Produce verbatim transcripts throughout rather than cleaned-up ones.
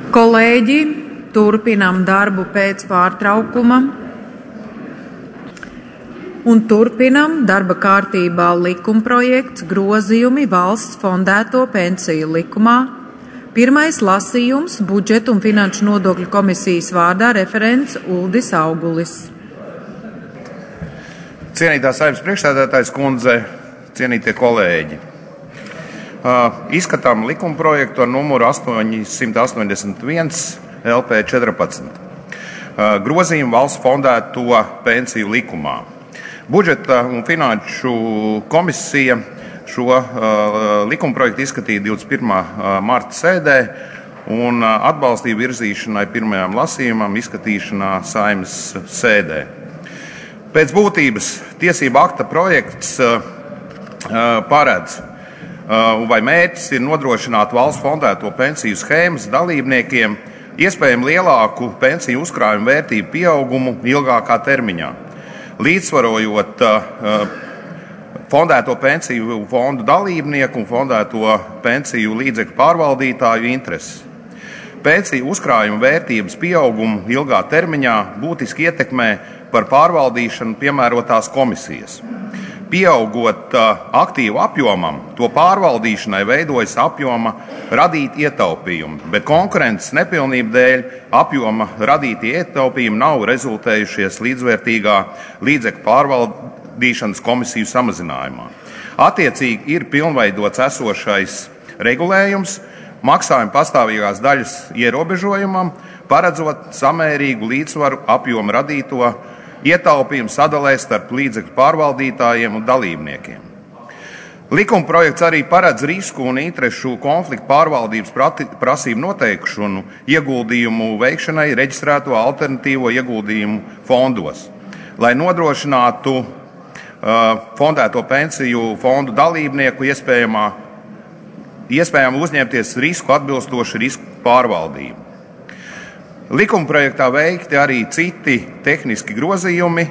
Kolēģi, turpinām darbu pēc pārtraukuma un turpinām darba kārtībā likumprojekts grozījumi valsts fondēto pensiju likumā. Pirmais lasījums budžetu un finanšu nodokļu komisijas vārdā referents Uldis Augulis. Cienītā Saeimas priekšsēdētājas kundze, cienītie kolēģi. Uh, izskatām likumprojektu ar numuru astoņi astoņdesmit viens L P četrpadsmit. Uh, grozījumu valsts fondēto pensiju likumā. Budžeta un finanšu komisija šo uh, likumprojektu izskatīja divdesmit pirmā marta sēdē un uh, atbalstīja virzīšanai pirmajām lasījumam izskatīšanā Saeimas sēdē. Pēc būtības tiesība akta projekts uh, uh, paredz vai mērķis ir nodrošināt valsts fondēto pensiju schēmas dalībniekiem iespējami lielāku pensiju uzkrājumu vērtību pieaugumu ilgākā termiņā, līdzsvarojot uh, fondēto pensiju fondu dalībnieku un fondēto pensiju līdzekļu pārvaldītāju intereses. Pensiju uzkrājumu vērtības pieaugumu ilgā termiņā būtiski ietekmē par pārvaldīšanu piemērotās komisijas. Pieaugot uh, aktīvu apjomam, to pārvaldīšanai veidojas apjoma radīti ietaupījumi, bet konkurences nepilnību dēļ apjoma radīti ietaupījumi nav rezultējušies līdzvērtīgā līdzekļu pārvaldīšanas komisiju samazinājumā. Attiecīgi ir pilnveidots esošais regulējums maksājuma pastāvīgās daļas ierobežojumam, paredzot samērīgu līdzsvaru apjomu radīto ietaupījumu sadalē starp līdzekļu pārvaldītājiem un dalībniekiem. Likumprojekts arī paredz risku un interešu konfliktu pārvaldības prasību noteikšanu ieguldījumu veikšanai reģistrēto alternatīvo ieguldījumu fondos, lai nodrošinātu uh, fondēto pensiju fondu dalībnieku iespējamā, iespējami uzņemties risku atbilstoši risku pārvaldību. Likumprojektā veikti arī citi tehniski grozījumi,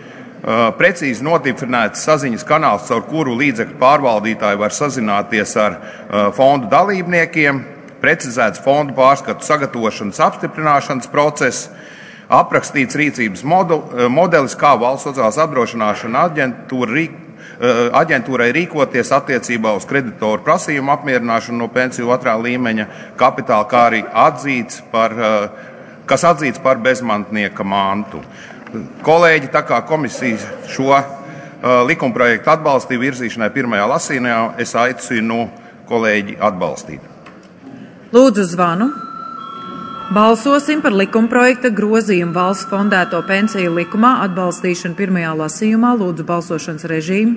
precīzi nodefinēts saziņas kanāls, caur kuru līdzekļu pārvaldītāji var sazināties ar fondu dalībniekiem, precizēts fondu pārskatu sagatavošanas apstiprināšanas process, aprakstīts rīcības modelis, kā valsts sociālās apdrošināšana aģentūra, aģentūrai rīkoties attiecībā uz kreditoru prasījumu apmierināšanu no pensiju otrā līmeņa kapitāla, kā arī atzīts par kas atzīts par bezmantnieka mantu. Kolēģi, tā kā komisija šo uh, likumprojektu atbalstīja virzīšanai pirmajā lasījumā, es aicinu kolēģi atbalstīt. Lūdzu zvanu. Balsosim par likumprojekta grozījumu valsts fondēto pensiju likumā atbalstīšanu pirmajā lasījumā. Lūdzu balsošanas režīmu.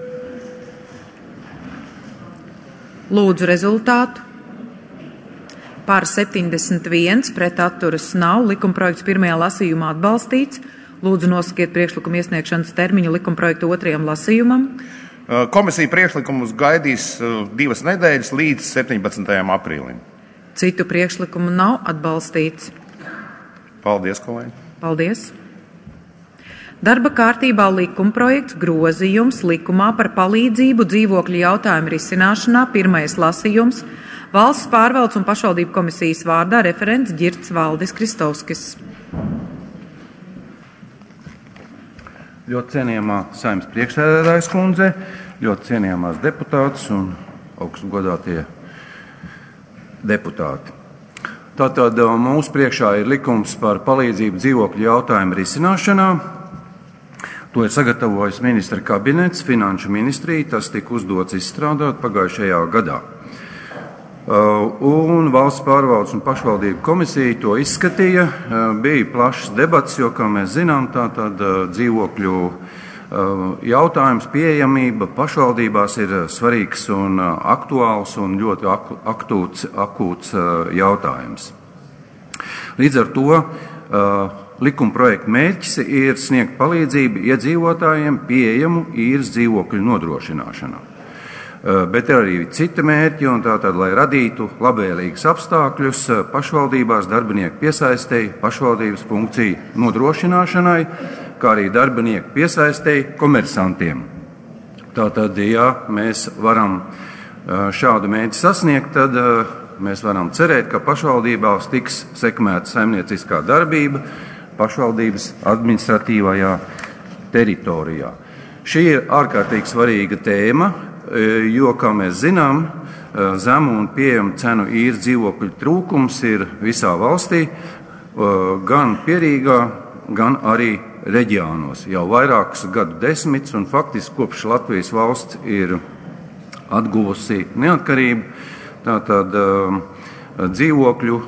Lūdzu rezultātu. Par septiņdesmit viens, pret atturas nav. Likumprojekts pirmajā lasījumā atbalstīts. Lūdzu nosakiet priekšlikumu iesniegšanas termiņu likumprojektu otrajam lasījumam. Komisija priekšlikumus gaidīs divas nedēļas līdz septiņpadsmitajam aprīlim. Citu priekšlikumu nav atbalstīts. Paldies, kolēģi. Paldies. Darba kārtībā likumprojekts grozījums likumā par palīdzību dzīvokļu jautājumu risināšanā. Pirmais lasījums. Valsts pārvaldes un pašvaldību komisijas vārdā referents Ģirts Valdis Kristovskis. Ļoti cienījamā Saeimas priekšsēdētājas kundze, ļoti cienījamās deputātas un augstu godātie deputāti. Tātad mūsu priekšā ir likums par palīdzību dzīvokļu jautājumu risināšanā. To ir sagatavojis ministra kabinets, finanšu ministrija, tas tika uzdots izstrādāt pagājušajā gadā. Un valsts pārvaldes un pašvaldību komisija to izskatīja. Bija plašs debats, jo, kā mēs zinām, tātad dzīvokļu jautājums, pieejamība pašvaldībās ir svarīgs un aktuāls un ļoti akūts, akūts jautājums. Līdz ar to likumprojekta mērķis ir sniegt palīdzību iedzīvotājiem pieejamu īres dzīvokļu nodrošināšanā. Bet ir arī citi mērķi, un tātad, lai radītu labvēlīgus apstākļus pašvaldībās darbinieku piesaistei, pašvaldības funkciju nodrošināšanai, kā arī darbinieku piesaistei komersantiem. Tātad, ja mēs varam šādu mērķi sasniegt, tad mēs varam cerēt, ka pašvaldībās tiks sekmēta saimnieciskā darbība pašvaldības administratīvajā teritorijā. Šī ir ārkārtīgi svarīga tēma, jo, kā mēs zinām, zemu un pieejamu cenu īres dzīvokļu trūkums ir visā valstī, gan Pierīgā, gan arī reģionos. Jau vairākus gadu desmitus un faktiski kopš Latvijas valsts ir atguvusi neatkarību, tātad dzīvokļu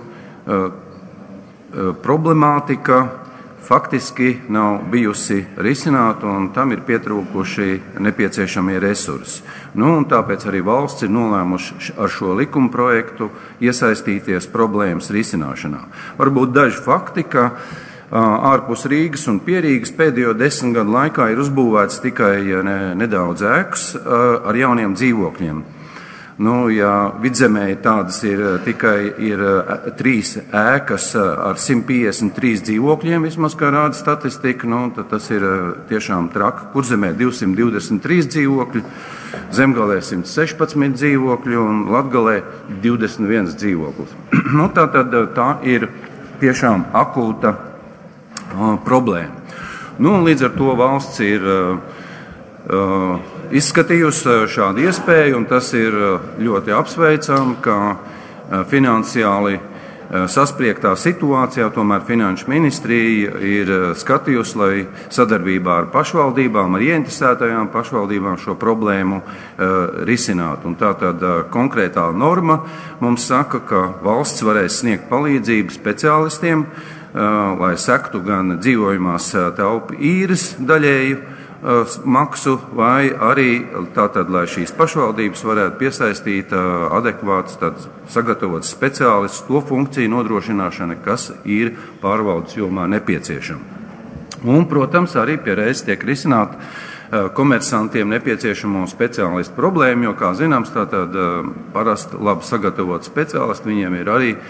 problemātika faktiski nav bijusi risināta, un tam ir pietrūkuši nepieciešamie resursi. Nu, un tāpēc arī valsts ir nolēmuši ar šo likuma projektu iesaistīties problēmas risināšanā. Varbūt daži fakti, ka ārpus Rīgas un Pierīgas pēdējo desmit gadu laikā ir uzbūvēts tikai nedaudz ēkas ar jauniem dzīvokļiem. Nu, ja Vidzemē tādas ir tikai ir trīs ēkas ar simt piecdesmit trīs dzīvokļiem, vismaz kā rāda statistika, nu, tad tas ir tiešām traki. Kurzemē divsimt divdesmit trīs dzīvokļi, Zemgalē simt sešpadsmit dzīvokļi un Latgalē divdesmit viens dzīvoklis. Nu, tā, tad, tā ir tiešām akūta uh, problēma. Nu, līdz ar to valsts ir uh, uh, izskatījusi šādu iespēju, un tas ir ļoti apsveicami, ka finansiāli saspriegtā situācijā tomēr Finanšu ministrija ir skatījusi, lai sadarbībā ar pašvaldībām, ar ieinteresētajām pašvaldībām šo problēmu risinātu. Un tātad konkrētā norma mums saka, ka valsts varēs sniegt palīdzību speciālistiem, lai sektu gan dzīvojamās telpu īres daļēju maksu, vai arī tātad, lai šīs pašvaldības varētu piesaistīt adekvātus, tad sagatavotus speciālistus to funkciju nodrošināšana, kas ir pārvaldes jomā nepieciešama. Un, protams, arī pie reizes tiek risināt komersantiem nepieciešamo speciālistu problēmu, jo, kā zināms, tātad parasti labi sagatavot speciālisti, viņiem ir arī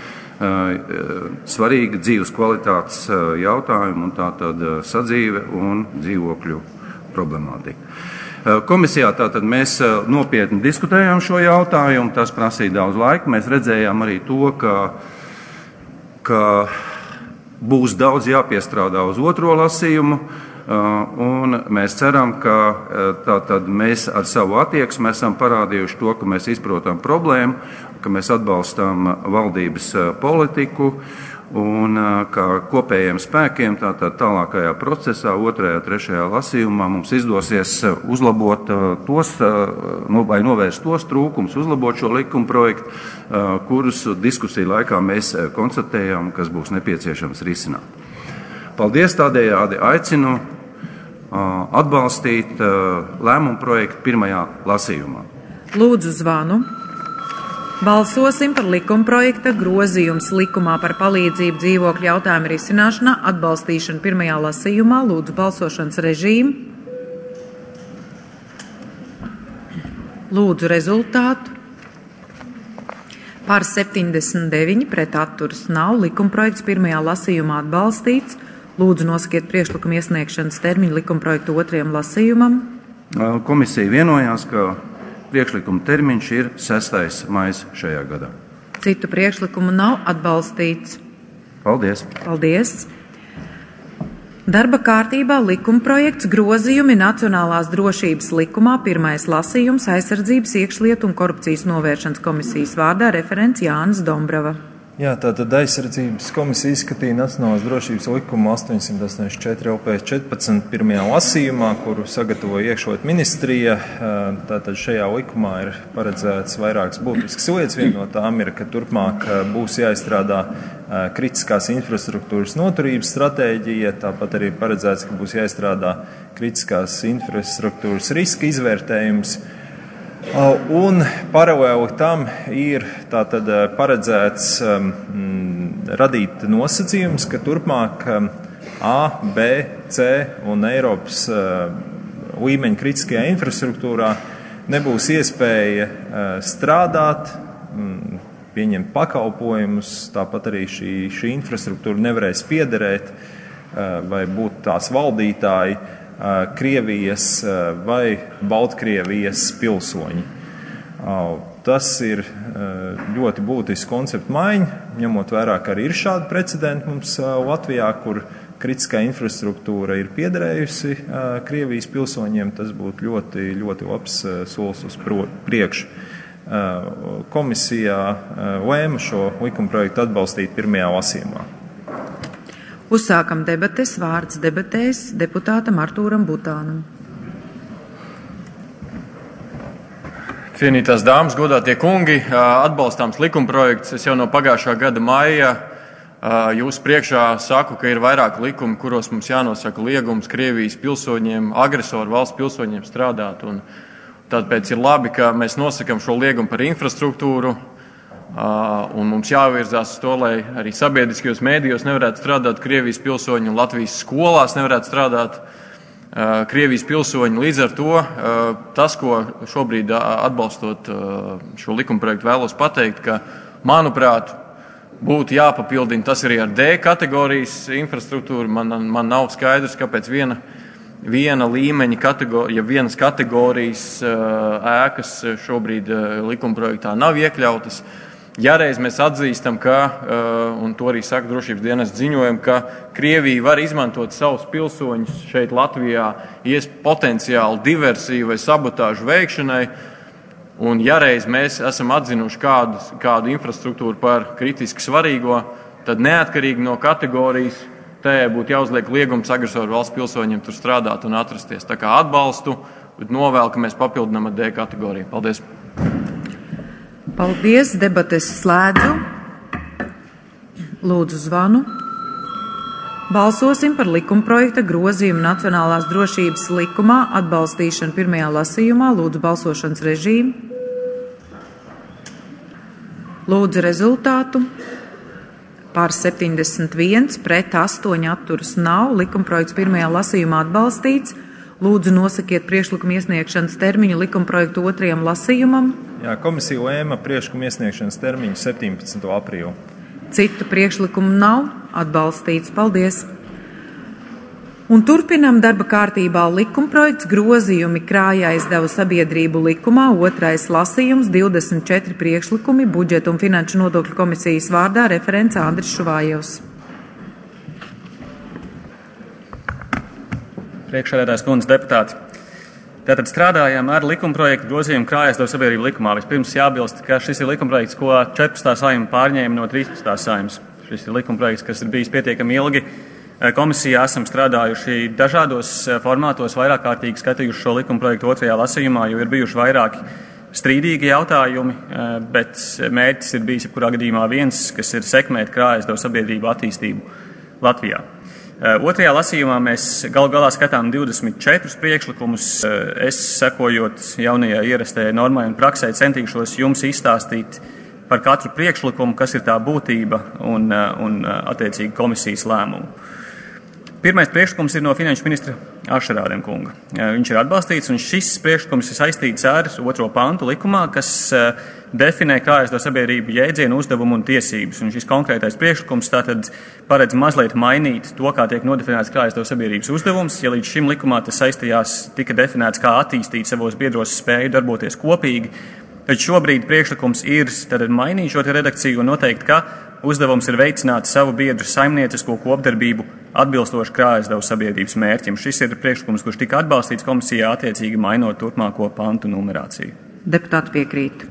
svarīga dzīves kvalitātes jautājumi, un tātad sadzīve un dzīvokļu problemātika. Komisijā tātad mēs nopietni diskutējām šo jautājumu, tas prasīja daudz laika. Mēs redzējām arī to, ka, ka būs daudz jāpiestrādā uz otro lasījumu, un mēs ceram, ka tātad mēs ar savu attieksmi esam parādījuši to, ka mēs izprotam problēmu, ka mēs atbalstām valdības politiku, un kā kopējiem spēkiem tātad tālākajā procesā, otrajā, trešajā lasījumā mums izdosies uzlabot tos, vai novērst tos trūkums, uzlabot šo likuma projektu, kurus diskusiju laikā mēs konstatējām, kas būs nepieciešams risināt. Paldies, tādējādi aicinu atbalstīt lēmumu projektu pirmajā lasījumā. Lūdzu zvanu. Balsosim par likumprojekta grozījums likumā par palīdzību dzīvokļu jautājumu risināšanā, atbalstīšanu pirmajā lasījumā. Lūdzu balsošanas režīmu. Lūdzu rezultātu. Par septiņdesmit deviņi, pret atturas nav. Likumprojekts pirmajā lasījumā atbalstīts. Lūdzu nosakiet priekšlikumu iesniegšanas termiņu likumprojektu otrajam lasījumam. Komisija vienojās, ka priekšlikuma termiņš ir sestais maijs šajā gadā. Citu priekšlikumu nav atbalstīts. Paldies. Paldies. Darba kārtībā likumprojekts grozījumi Nacionālās drošības likumā, pirmais lasījums, aizsardzības, iekšlietu un korupcijas novēršanas komisijas vārdā referents Jānis Dombrava. Jā, tātad aizsardzības komisija izskatīja Nacionālās drošības likumu astoņsimt astoņdesmit četri L P četrpadsmit pirmajā lasījumā, kuru sagatavoja iekšlietu ministrija. Tātad šajā likumā ir paredzēts vairākas būtiskas lietas. Viena no tām ir, ka turpmāk būs jāizstrādā kritiskās infrastruktūras noturības stratēģija, tāpat arī paredzēts, ka būs jāizstrādā kritiskās infrastruktūras riska izvērtējums. Un paralēli tam ir tātad paredzēts um, radīt nosacījums, ka turpmāk um, A, B, C un Eiropas uh, līmeņa kritiskajā infrastruktūrā nebūs iespēja uh, strādāt, um, pieņemt pakalpojumus, tāpat arī šī, šī infrastruktūra nevarēs piederēt uh, vai būt tās valdītāji Krievijas vai Baltkrievijas pilsoņi. Tas ir ļoti būtisks konceptu maiņa, ņemot vērā, ka arī ir šādi precedenti mums Latvijā, kur kritiskā infrastruktūra ir piederējusi Krievijas pilsoņiem. Tas būtu ļoti, ļoti labs solis uz priekšu. Komisijā lēma šo likumprojektu atbalstīt pirmajā lasījumā. Uzsākam debates. Vārds debatēs deputātam Artūram Butānam. Cienītās dāmas, godātie kungi, atbalstāms likumprojekts. Es jau no pagājušā gada maija jūsu priekšā saku, ka ir vairāki likumi, kuros mums jānosaka liegums Krievijas pilsoņiem, agresoru valsts pilsoņiem strādāt. Un tāpēc ir labi, ka mēs nosakam šo liegumu par infrastruktūru, un mums jāvirzās uz to, lai arī sabiedriskajos mēdījos nevarētu strādāt Krievijas pilsoņi un Latvijas skolās nevarētu strādāt Krievijas pilsoņi. Līdz ar to tas, ko šobrīd atbalstot šo likumprojektu vēlos pateikt, ka, manuprāt, būtu jāpapildina tas arī ar D kategorijas infrastruktūru. Man, man nav skaidrs, kāpēc viena, viena līmeņa kategorija, ja vienas kategorijas ēkas šobrīd likumprojektā nav iekļautas. Ja reiz mēs atzīstam, ka, un to arī saka drošības dienesta ziņojumi, ka Krievija var izmantot savus pilsoņus šeit Latvijā ies potenciāli diversiju vai sabotāžu veikšanai, un ja reiz mēs esam atzinuši kādu, kādu infrastruktūru par kritiski svarīgo, tad neatkarīgi no kategorijas tajā būtu jāuzliek liegums agresoru valsts pilsoņiem tur strādāt un atrasties. Tā kā atbalstu, bet novēlu, ka mēs papildinām ar D kategoriju. Paldies! Paldies, debates slēdzu. Lūdzu zvanu. Balsosim par likumprojekta grozījumu Nacionālās drošības likumā atbalstīšanu pirmajā lasījumā. Lūdzu balsošanas režīmu. Lūdzu rezultātu. Par septiņdesmit viens, pret astoņi atturas nav. Likumprojekts pirmajā lasījumā atbalstīts. Lūdzu nosakiet priekšlikumu iesniegšanas termiņu likumprojektu otrajam lasījumam. Jā, komisija lēma priekšlikumu iesniegšanas termiņu septiņpadsmito aprīli. Citu priekšlikumu nav. Atbalstīts. Paldies. Un turpinam darba kārtībā likumprojekts grozījumi krājaizdeva sabiedrību likumā. Otrais lasījums, divdesmit četri priekšlikumi, budžeta un finanšu nodokļu komisijas vārdā referents Andris Šuvājevs. Priekšsēdētājs kundze, deputāti. Tātad strādājām ar likumprojektu grozījumu krājaizdeva sabiedrību likumā. Vispirms jābilst, ka šis ir likumprojekts, ko četrpadsmitā saima pārņēma no trīspadsmitā saimas. Šis ir likumprojekts, kas ir bijis pietiekami ilgi. Komisijā esam strādājuši dažādos formātos, vairāk kārtīgi skatījuši šo likumprojektu otrajā lasījumā, jo ir bijuši vairāki strīdīgi jautājumi, bet mērķis ir bijis jebkurā gadījumā viens, kas ir sekmēt krājaizdeva sabiedrību attīstību Latvijā. Otrajā lasījumā mēs galu galā skatām divdesmit četrus priekšlikumus. Es, sekojot jaunajai ierastajai normai un praksē, centīšos jums izstāstīt par katru priekšlikumu, kas ir tā būtība un, un attiecīgi komisijas lēmumu. Pirmais priekšlikums ir no finanšu ministra Ašerādena kunga. Viņš ir atbalstīts, un šis priekšlikums ir saistīts ar otro pantu likumā, kas definē krājaizdeva sabiedrību jēdzienu, uzdevumu un tiesības. Un šis konkrētais priekšlikums tātad paredz mazliet mainīt to, kā tiek nodefinēts krājaizdeva sabiedrības uzdevums. Ja līdz šim likumā tas saistījās tika definēts, kā attīstīt savos biedros spēju darboties kopīgi, tad šobrīd priekšlikums ir tātad mainīt šo redakciju un noteikt, ka uzdevums ir veicināt savu biedru saimniecisko kopdarbību atbilstoši krājaizdeva sabiedrības mērķim. Šis ir priekšlikums, kurš tika atbalstīts komisijā, attiecīgi mainot turpmāko pantu numerāciju. Deputāti piekrīt.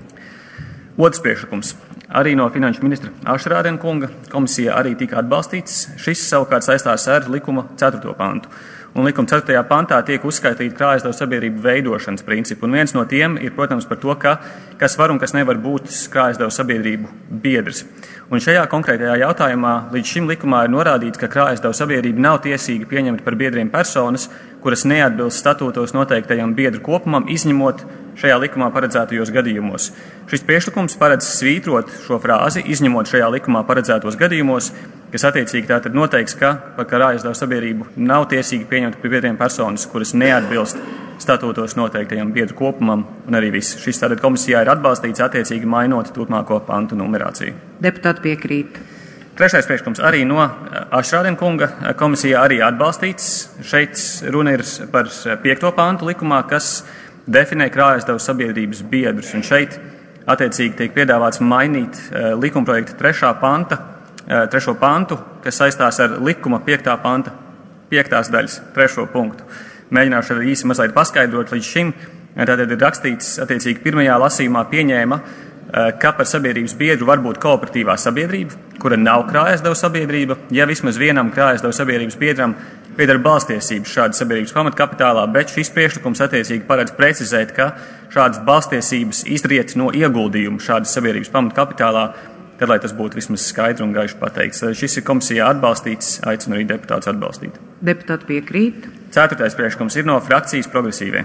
Otrs priekšlikums arī no finanšu ministra Ašerādena kunga. Komisijā arī tika atbalstīts. Šis savukārt saistās ar likuma ceturto pantu. Un likuma ceturtajā pantā tiek uzskaitīti krājaizdeva sabiedrību veidošanas principi. Un viens no tiem ir, protams, par to, ka, kas var un kas nevar būt krājaizdeva sabiedrību biedrs. Un šajā konkrētajā jautājumā līdz šim likumā ir norādīts, ka krājaizdeva sabiedrība nav tiesīga pieņemt par biedriem personas, kuras neatbilst statūtos noteiktajam biedru kopumam, izņemot šajā likumā paredzētajos gadījumos. Šis priekšlikums paredz svītrot šo frāzi, izņemot šajā likumā paredzētos gadījumos, kas attiecīgi tātad noteiks, ka par krājaizdeva sabiedrību nav tiesīgi pieņemt par biedriem personas, kuras neatbilst statūtos noteiktajam biedru kopumam, un arī viss. Šis tātad komisijā ir atbalstīts, attiecīgi mainot turpmāko pantu numerāciju. Deputāti piekrīt. Trešais priekšlikums arī no Ašerādena kunga. Komisijā arī atbalstīts. Šeit runa ir par piekto pantu likumā, kas definē krājaizdeva sabiedrības biedrus. Un šeit attiecīgi tiek piedāvāts mainīt likumprojekta trešā panta, trešo pantu, kas saistās ar likuma piektā panta, piektās daļas trešo punktu. Mēģināšu arī īsi mazliet paskaidrot līdz šim. Tātad ir rakstīts, attiecīgi pirmajā lasījumā pieņēma, ka par sabiedrības biedru var būt kooperatīvā sabiedrība, kura nav krājasdevu sabiedrība, ja vismaz vienam krājasdevu sabiedrības biedram pieder balstiesības šādas sabiedrības pamatkapitālā, bet šis priekšlikums attiecīgi paredz precizēt, ka šādas balstiesības izriet no ieguldījuma šādas sabiedrības pamatkapitālā, tad, lai tas būtu vismaz skaidri un gaiši pateikts. Šis ir komisijā atbalstīts, aicinu arī deputātus atbalstīt. Deputāti piekrīt. Ceturtais priekšlikums ir no frakcijas progresīvie.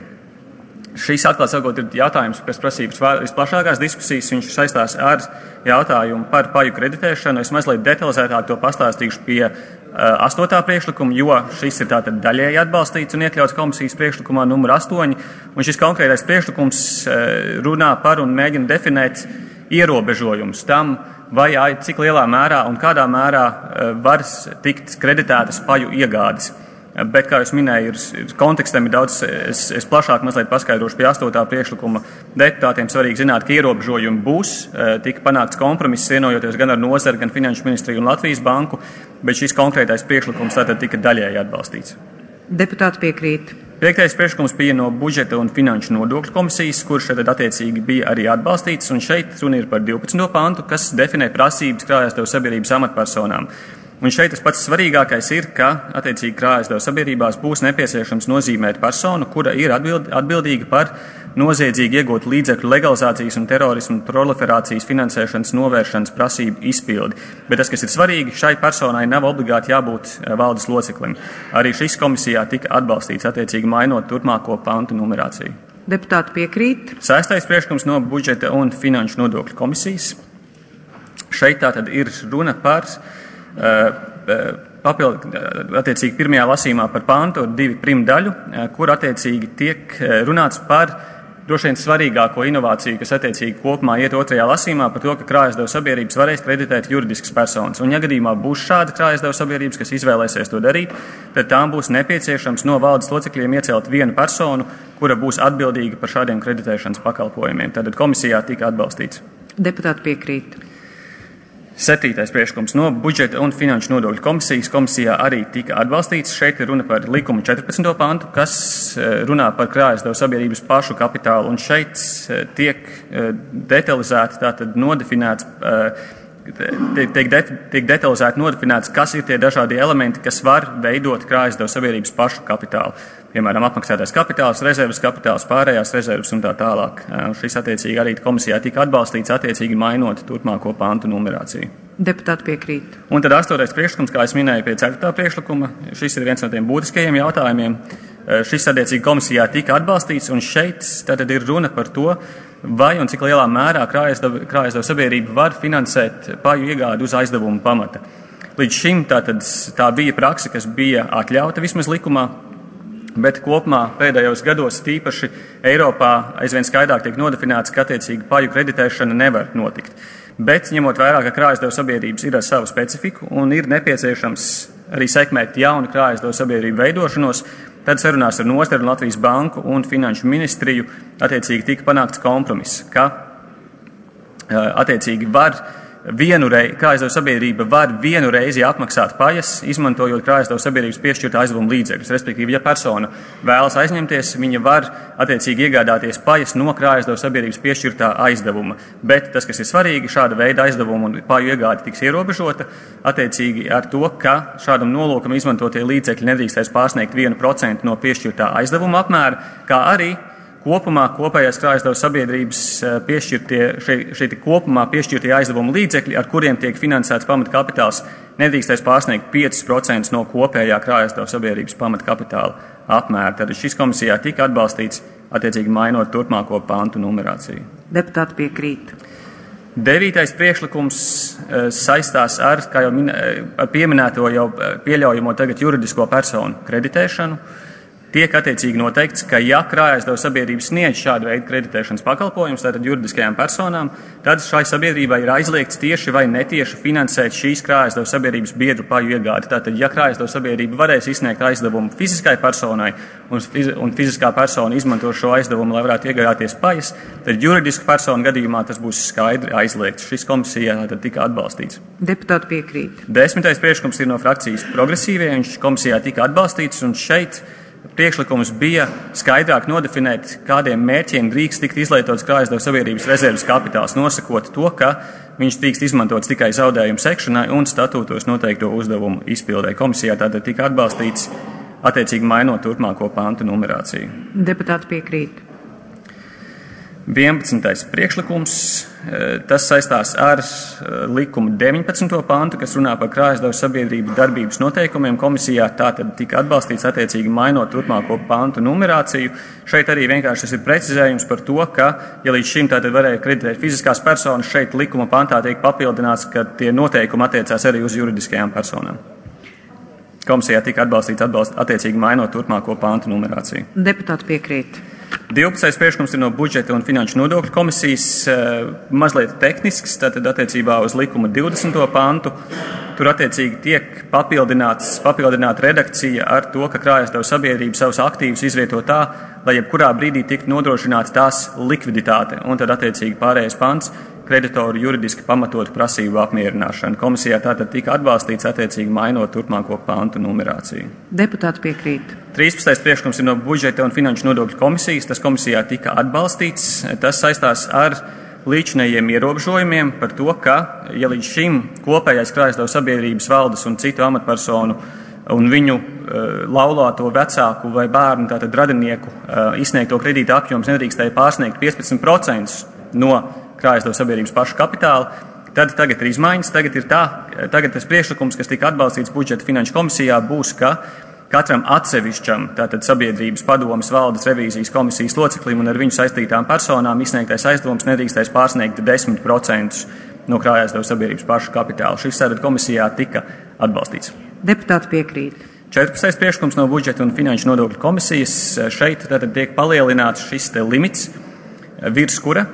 Šīs atklāt sakot ir jautājums, kas prasības visplašākās diskusijas, viņš saistās ar jautājumu par paju kreditēšanu. Es mazliet detalizētāk to pastāstīšu pie uh, astotā priekšlikuma, jo šis ir tātad daļēji atbalstīts un iekļauts komisijas priekšlikumā numur astoņi, un šis konkrētais priekšlikums uh, runā par un mēģina definēt ierobežojumus tam, vai cik lielā mērā un kādā mērā uh, var tikt kreditētas paju iegādes. Bet, kā jūs minēju, ir, ir kontekstam ir daudz, es, es plašāk mazliet paskaidrošu pie astotā priekšlikuma. Deputātiem svarīgi zināt, ka ierobežojumi būs, tika panākts kompromiss, vienojoties gan ar nozari, gan Finanšu ministriju un Latvijas banku, bet šis konkrētais priekšlikums tātad tika daļēji atbalstīts. Deputāti piekrīt. Piektais priekšlikums bija no budžeta un finanšu nodokļu komisijas, kurš tad attiecīgi bija arī atbalstīts, un šeit runa ir par divpadsmito pantu, kas definē prasības krājasdevu sabiedrības amatpersonām. Un šeit tas pats svarīgākais ir, ka attiecīgi krājasdevu sabiedrībās būs nepieciešams nozīmēt personu, kura ir atbild, atbildīga par noziedzīgi iegūt līdzekļu legalizācijas un terorismu proliferācijas finansēšanas novēršanas prasību izpildi. Bet tas, kas ir svarīgi, šai personai nav obligāti jābūt valdes loceklim. Arī šis komisijā tika atbalstīts attiecīgi mainot turpmāko pantu numerāciju. Deputāti piekrīt. Sestais priekšlikums no budžeta un finanšu nodokļu komisijas. Šeit tātad ir runa par Papildu, attiecīgi pirmajā lasījumā par pantu divi prim daļu, kur attiecīgi tiek runāts par droši vien svarīgāko inovāciju, kas attiecīgi kopumā iet otrajā lasījumā par to, ka krājasdevu sabiedrības varēs kreditēt juridiskas personas. Un ja gadījumā būs šāda krājasdevu sabiedrības, kas izvēlēsies to darīt, tad tām būs nepieciešams no valdes locekļiem iecelt vienu personu, kura būs atbildīga par šādiem kreditēšanas pakalpojumiem. Tātad komisijā tika atbalstīts. Deputāti piekrīt. Septītais priekšlikums no budžeta un finanšu nodokļu komisijas komisijā arī tika atbalstīts. Šeit ir runa par likuma četrpadsmito pantu, kas runā par krājasdevu sabiedrības pašu kapitālu, un šeit tiek detalizēti tātad nodefinēts, tiek, de, tiek detalizēti nodefinēts, kas ir tie dažādie elementi, kas var veidot krājasdevu sabiedrības pašu kapitālu. Piemēram, apmaksātais kapitāls, rezerves kapitāls, pārējās rezerves un tā tālāk. Šis attiecīgi arī komisijā tika atbalstīts, attiecīgi mainot turpmāko pantu numerāciju. Deputāti piekrīt. Un tad astotais priekšlikums, kā es minēju pie ceturtā priekšlikuma, šis ir viens no tiem būtiskajiem jautājumiem. Šis attiecīgi komisijā tika atbalstīts, un šeit tad ir runa par to, vai un cik lielā mērā krājasdevu, krājasdevu sabiedrība var finansēt paju iegādi uz aizdevumu pamata. Līdz šim tātad tā bija praksa, kas bija atļauta vismaz likumā, bet kopumā pēdējos gados tīpaši Eiropā aizvien skaidrāk tiek nodefinēts, ka attiecīgi paju kreditēšana nevar notikt. Bet ņemot vērā, ka krājasdevu sabiedrības ir ar savu specifiku un ir nepieciešams arī sekmēt jaunu krājasdevu sabiedrību veidošanos, tad sarunās ar nozari un Latvijas banku un Finanšu ministriju attiecīgi tika panākts kompromiss, ka attiecīgi var vienu reizi, krājasdevu sabiedrība var vienu reizi apmaksāt pajas, izmantojot krājasdevu sabiedrības piešķirtā aizdevuma līdzekļus. Respektīvi, ja persona vēlas aizņemties, viņa var attiecīgi iegādāties pajas no krājasdevu sabiedrības piešķirtā aizdevuma. Bet tas, kas ir svarīgi, šāda veida aizdevumu un paju iegāde tiks ierobežota, attiecīgi ar to, ka šādam nolūkam izmantotie līdzekļi nedrīkstēs pārsniegt vienu procentu no piešķirtā aizdevuma apmēra, kā arī kopumā kopējās krājasdevu sabiedrības piešķirtie, šie, šie kopumā piešķirtie aizdevumu līdzekļi, ar kuriem tiek finansēts pamatkapitāls, nedrīkstēs pārsniegt piecus procentus no kopējā krājasdevu sabiedrības pamatkapitāla apmēra. Tad šis komisijā tika atbalstīts, attiecīgi mainot turpmāko pantu numerāciju. Deputāti piekrīt. Devītais priekšlikums saistās ar, kā jau minē, ar pieminēto jau pieļaujamo tagad juridisko personu kreditēšanu. tiek attiecīgi noteikts, ka ja krājaizdevuma sabiedrība sniedz šādu veidu kreditēšanas pakalpojumus, tātad juridiskajām personām, tad šai sabiedrībai ir aizliegts tieši vai netieši finansēt šīs krājaizdevuma sabiedrības biedru paju iegādi. Tātad, ja krājaizdevuma sabiedrība varēs izsniegt aizdevumu fiziskai personai un, fiz, un fiziskā persona izmanto šo aizdevumu, lai varētu iegādāties pajas, tad juridiska persona gadījumā tas būs skaidri aizliegts. Šis komisijā tātad tika atbalstīts. Deputāti piekrīt. Desmitais priekšlikums ir no frakcijas progresīvie, viņš komisijā tika atbalstīts, un šeit priekšlikums bija skaidrāk nodefinēt, kādiem mērķiem drīkst tikt izlietots krājaizdevuma sabiedrības rezerves kapitāls, nosakot to, ka viņš drīkst izmantots tikai zaudējumu sekšanai un statūtos noteikto uzdevumu izpildē. Komisijā tātad tika atbalstīts, attiecīgi mainot turpmāko pantu numerāciju. Deputāti piekrīt. vienpadsmitais priekšlikums, tas saistās ar likuma deviņpadsmito pantu, kas runā par krājaizdevuma sabiedrību darbības noteikumiem. Komisijā tātad tika atbalstīts, attiecīgi mainot turpmāko pantu numerāciju. Šeit arī vienkārši tas ir precizējums par to, ka, ja līdz šim tātad varēja kreditēt fiziskās personas, šeit likuma pantā tiek papildināts, ka tie noteikumi attiecās arī uz juridiskajām personām. Komisijā tika atbalstīts, atbalst, attiecīgi mainot turpmāko pantu numerāciju. Deputāti piekrīt. divpadsmitais priekšlikums ir no budžeta un finanšu nodokļu komisijas, mazliet tehnisks, tātad attiecībā uz likuma divdesmito pantu. Tur attiecīgi tiek papildināts, papildināta redakcija ar to, ka krājaizdevuma sabiedrība savus aktīvus izvieto tā, lai jebkurā brīdī tiktu nodrošināta tās likviditāte, un tad attiecīgi pārējais pants kreditoru juridiski pamatotu prasību apmierināšanu. Komisijā tātad tika atbalstīts, attiecīgi mainot turpmāko pantu numerāciju. Deputāti piekrīt. trīspadsmitais priekšlikums ir no budžeta un finanšu nodokļu komisijas. Tas komisijā tika atbalstīts. Tas saistās ar līdzinējiem ierobežojumiem par to, ka, ja līdz šim kopējais krājaizdevuma sabiedrības valdes un citu amatpersonu un viņu uh, laulāto vecāku vai bērnu, tātad radinieku uh, izsniegto kredīta apjoms nedrīkstēja pārsniegt piecpadsmit procentus no krājaizdevuma sabiedrības paša kapitāla, tad tagad ir izmaiņas. Tagad ir tā, tagad tas priekšlikums, kas tika atbalstīts budžeta finanšu komisijā, būs, ka katram atsevišķam, tātad sabiedrības padomes, valdes, revīzijas komisijas loceklim un ar viņu saistītām personām izsniegtais aizdevums nedrīkstēs pārsniegt desmit procentus no krājaizdevuma sabiedrības paša kapitāla. Šis tātad komisijā tika atbalstīts. Deputāti piekrīt. četrpadsmitais priekšlikums no budžeta un finanšu nodokļu komisijas. Šeit tātad tiek palielināts šis te limits, virs kura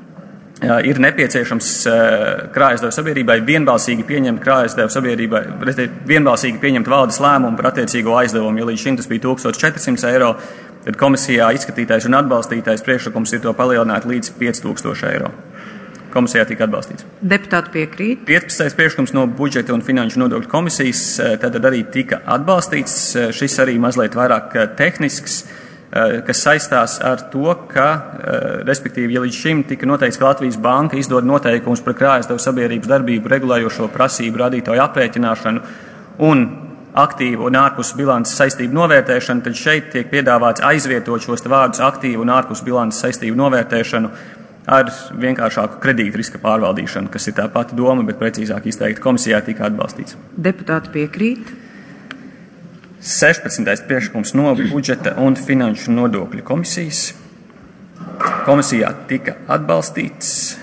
ir nepieciešams krājaizdevuma sabiedrībai vienbalsīgi pieņemt krājaizdevuma sabiedrībai, vienbalsīgi pieņemt valdes lēmumu par attiecīgo aizdevumu. Ja līdz šim tas bija tūkstoš četri simti eiro, tad komisijā izskatītais un atbalstītais priekšlikums ir to palielināt līdz pieci tūkstoši eiro. Komisijā tika atbalstīts. Deputāti piekrīt. piecpadsmitais priekšlikums no budžeta un finanšu nodokļu komisijas tad arī tika atbalstīts. Šis arī mazliet vairāk tehnisks, kas saistās ar to, ka, respektīvi, ja līdz šim tika noteikts, ka Latvijas banka izdod noteikumus par krājaizdevuma sabiedrības darbību regulējošo prasību rādītāju aprēķināšanu un aktīvu un ārpus bilances saistību novērtēšanu, tad šeit tiek piedāvāts aizvietot šos vārdus aktīvu un ārpus bilances saistību novērtēšanu ar vienkāršāku kredīta riska pārvaldīšanu, kas ir tā pati doma, bet precīzāk izteikti komisijā tika atbalstīts. Deputāti piekrīt. sešpadsmitais priekšlikums no budžeta un finanšu nodokļu komisijas. Komisijā tika atbalstīts.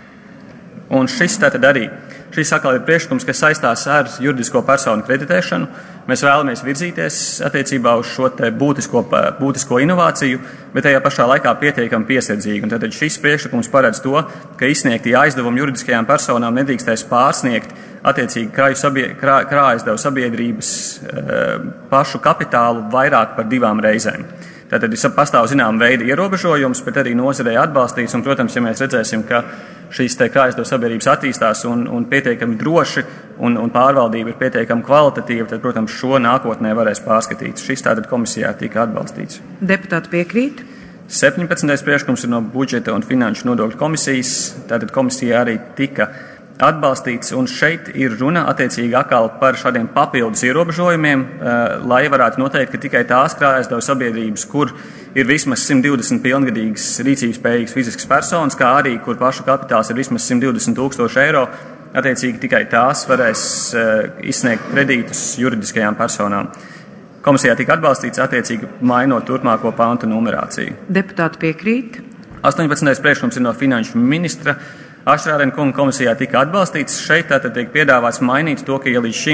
Un šis tātad arī, šis atkal ir priekšlikums, kas saistās ar juridisko personu kreditēšanu. Mēs vēlamies virzīties attiecībā uz šo te būtisko, būtisko inovāciju, bet tajā pašā laikā pietiekami piesardzīgi. Un tātad šis priekšlikums paredz to, ka izsniegtie aizdevumi juridiskajām personām nedrīkstēs pārsniegt attiecīgi krājaizdevuma sabiedrības e, pašu kapitālu vairāk par divām reizēm. Tātad pastāv zinām veida ierobežojums, bet arī nozarei atbalstīts. Un, protams, ja mēs redzēsim, ka šīs te krājaizdevuma sabiedrības attīstās un, un pietiekami droši un, un pārvaldība ir pietiekami kvalitatīva, tad, protams, šo nākotnē varēs pārskatīt. Šis tātad komisijā tika atbalstīts. Deputāti piekrīt. septiņpadsmitais priekšlikums ir no budžeta un finanšu nodokļu komisijas. Tātad komisijā arī tika atbalstīts, un šeit ir runa attiecīgi atkal par šādiem papildus ierobežojumiem, lai varētu noteikt, ka tikai tās krājaizdevuma sabiedrības, kur ir vismaz simt divdesmit pilngadīgas rīcības spējīgas fiziskas personas, kā arī, kur pašu kapitāls ir vismaz simt divdesmit tūkstoši eiro, attiecīgi tikai tās varēs izsniegt kredītus juridiskajām personām. Komisijā tika atbalstīts, attiecīgi mainot turpmāko pantu numerāciju. Deputāti piekrīt. astoņpadsmitais priekšlikums ir no finanšu ministra. Ašrādena kunga komisijā tika atbalstīts. Šeit tātad tiek piedāvāts mainīt to, ka, ja līdz šim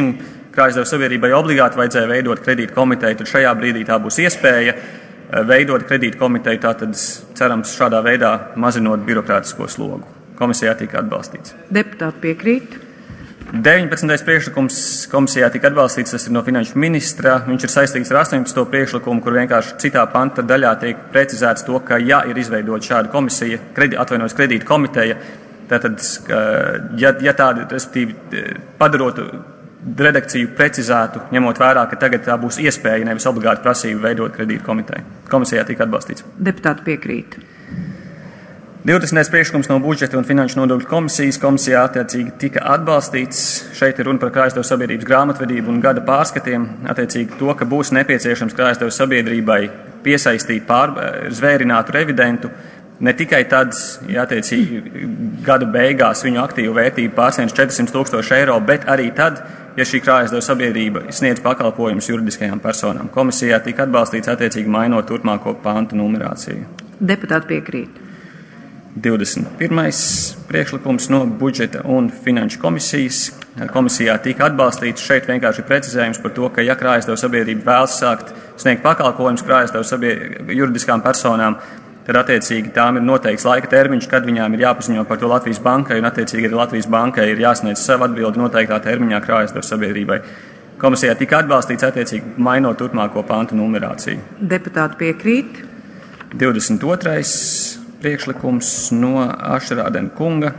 krājasdevu sabiedrībai obligāti vajadzēja veidot kredītu komiteju, tad šajā brīdī tā būs iespēja veidot kredītu komiteju, tātad cerams šādā veidā mazinot birokrātisko slogu. Komisijā tika atbalstīts. Deputāti piekrīt. deviņpadsmitais priekšlikums komisijā tika atbalstīts, tas ir no finanšu ministra. Viņš ir saistīts ar astoņpadsmito priekšlikumu, kur vienkārši citā panta daļā tiek precizēts to, ka ja ir izveidot šāda komisija, kredi, atvainojas kredīta komiteja, tātad, ja, ja tāda, respektīvi, padarotu redakciju precizētu, ņemot vērā, ka tagad tā būs iespēja, nevis obligāti prasība veidot kredīta komiteju. Komisijā tika atbalstīts. Deputāti piekrīt. divdesmitais priekšlikums no budžeta un finanšu nodokļu komisijas komisijā attiecīgi tika atbalstīts. Šeit ir runa par krājasdevu sabiedrības grāmatvedību un gada pārskatiem. Attiecīgi to, ka būs nepieciešams krājasdevu sabiedrībai piesaistīt pār, zvērinātu revidentu, ne tikai tad, ja attiecīgi gada beigās viņu aktīvu vērtību pārsniedz četrsimt tūkstoši eiro, bet arī tad, ja šī krājasdevu sabiedrība sniedz pakalpojumus juridiskajām personām. Komisijā tika atbalstīts attiecīgi mainot turpmāko pantu numerāciju. Deputāti piekrīt. divdesmit pirmais priekšlikums no budžeta un finanšu komisijas. Komisijā tika atbalstīts. Šeit vienkārši ir precizējums par to, ka ja krājasdevu sabiedrība vēlas sākt sniegt pakalpojumus krājasdevu sabiedrību juridiskām personām, tad attiecīgi tām ir noteikts laika termiņš, kad viņām ir jāpaziņo par to Latvijas bankai, un attiecīgi arī Latvijas bankai ir jāsniedz savu atbildi noteiktā termiņā krājasdevu sabiedrībai. Komisijā tika atbalstīts attiecīgi mainot turpmāko pantu numerāciju. Deputāti piekrīt. divdesmit otrais priekšlikums no Ašrādena kunga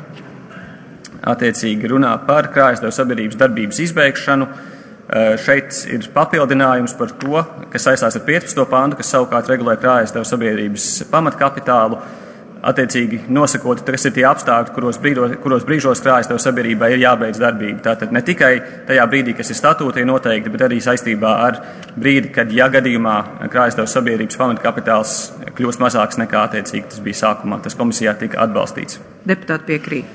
attiecīgi runā par krājasdevu sabiedrības darbības izbeigšanu. Šeit ir papildinājums par to, kas saistās ar piecpadsmito pantu, kas savukārt regulē krājasdevu sabiedrības pamatkapitālu, attiecīgi nosakot, kas ir tie apstākļi, kuros, brīdos, kuros brīžos krājasdevu sabiedrībai ir jābeidz darbība. Tātad ne tikai tajā brīdī, kas ir statūtī noteikti, bet arī saistībā ar brīdi, kad ja gadījumā krājasdevu sabiedrības pamatkapitāls kļūst mazāks nekā attiecīgi tas bija sākumā. Tas komisijā tika atbalstīts. Deputāti piekrīt.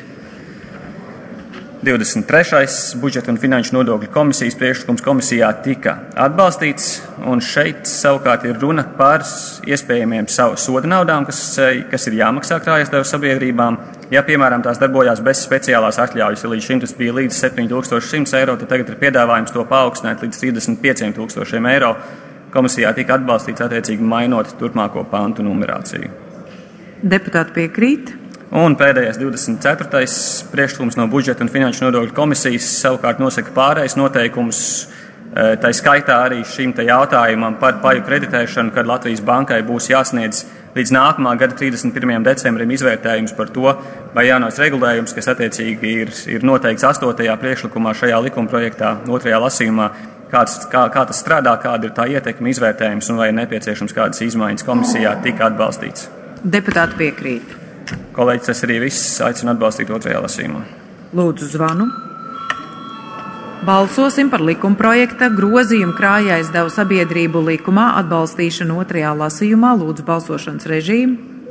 divdesmit trešais budžeta un finanšu nodokļu komisijas priekšlikums komisijā tika atbalstīts, un šeit savukārt ir runa par iespējamiem soda naudām, kas, kas ir jāmaksā krājasdevu sabiedrībām. Ja, piemēram, tās darbojās bez speciālās atļaujas, ja līdz šim tas bija līdz septiņi tūkstoši simts eiro, tad tagad ir piedāvājums to paaugstināt līdz trīsdesmit pieciem tūkstošiem eiro. Komisijā tika atbalstīts attiecīgi mainot turpmāko pantu numerāciju. Deputāti piekrīt. Un pēdējais divdesmit ceturtais priekšlikums no budžeta un finanšu nodokļu komisijas savukārt nosaka pārējais noteikums, tā skaitā arī šim te jautājumam par paju kreditēšanu, kad Latvijas bankai būs jāsniedz līdz nākamā gada trīsdesmit pirmajam decembrim izvērtējums par to, vai jaunais regulējums, kas attiecīgi ir, ir noteikts astotajā priekšlikumā šajā likumprojektā, otrajā lasījumā, kāds, kā, kā tas strādā, kāda ir tā ietekme izvērtējums un vai ir nepieciešams kādas izmaiņas komisijā tika atbalstīts. Deputāti piekrīt. Kolēģis, tas arī viss. Aicinu atbalstīt otrajā lasījumā. Lūdzu zvanu. Balsosim par likumprojekta grozījumu krājaizdevu sabiedrību likumā atbalstīšanu otrajā lasījumā. Lūdzu balsošanas režīmu.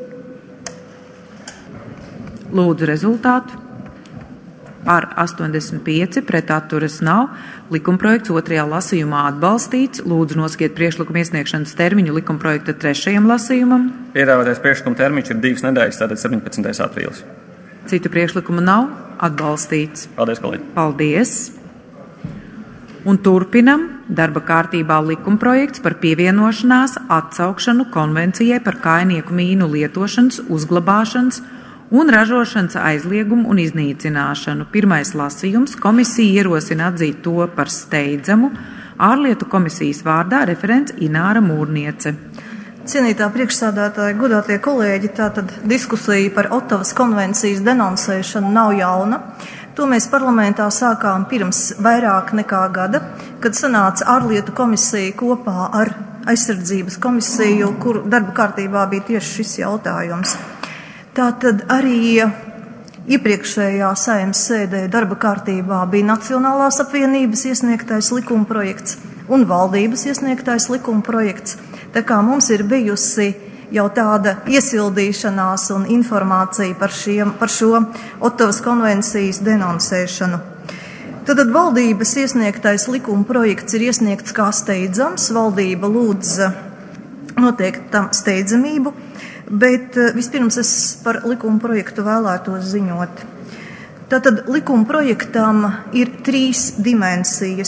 Lūdzu rezultātu. Par astoņdesmit pieci, pret atturas nav. Likumprojekts otrajā lasījumā atbalstīts. Lūdzu nosakiet priekšlikuma iesniegšanas termiņu likumprojekta trešajam lasījumam. Piedāvātais priekšlikuma termiņš ir divas nedēļas, tātad septiņpadsmitais aprīlis. Citu priekšlikumu nav. Atbalstīts. Paldies, kolēģi. Paldies. Un turpinam darba kārtībā likumprojekts par pievienošanās atsaukšanu konvencijai par kājnieku mīnu lietošanas, uzglabāšanas un ražošanas aizliegumu un iznīcināšanu. Pirmais lasījums. Komisija ierosina atzīt to par steidzamu. Ārlietu komisijas vārdā referents Ināra Mūrniece. Cienītā priekšsādātāja, godātie kolēģi, tātad diskusija par Otavas konvencijas denonsēšanu nav jauna. To mēs parlamentā sākām pirms vairāk nekā gada, kad sanāca ārlietu komisija kopā ar aizsardzības komisiju, kur darba kārtībā bija tieši šis jautājums. Tātad arī iepriekšējā Saeimas sēdē darba kārtībā bija Nacionālās apvienības iesniegtais likumprojekts un valdības iesniegtais likumprojekts. Tā kā mums ir bijusi jau tāda iesildīšanās un informācija par, šiem, par šo Otavas konvencijas denonsēšanu. Tad valdības iesniegtais likumprojekts ir iesniegts kā steidzams. Valdība lūdza noteikt tam steidzamību. Bet vispirms es par likuma projektu vēlētos ziņot. Tātad likuma projektam ir trīs dimensijas.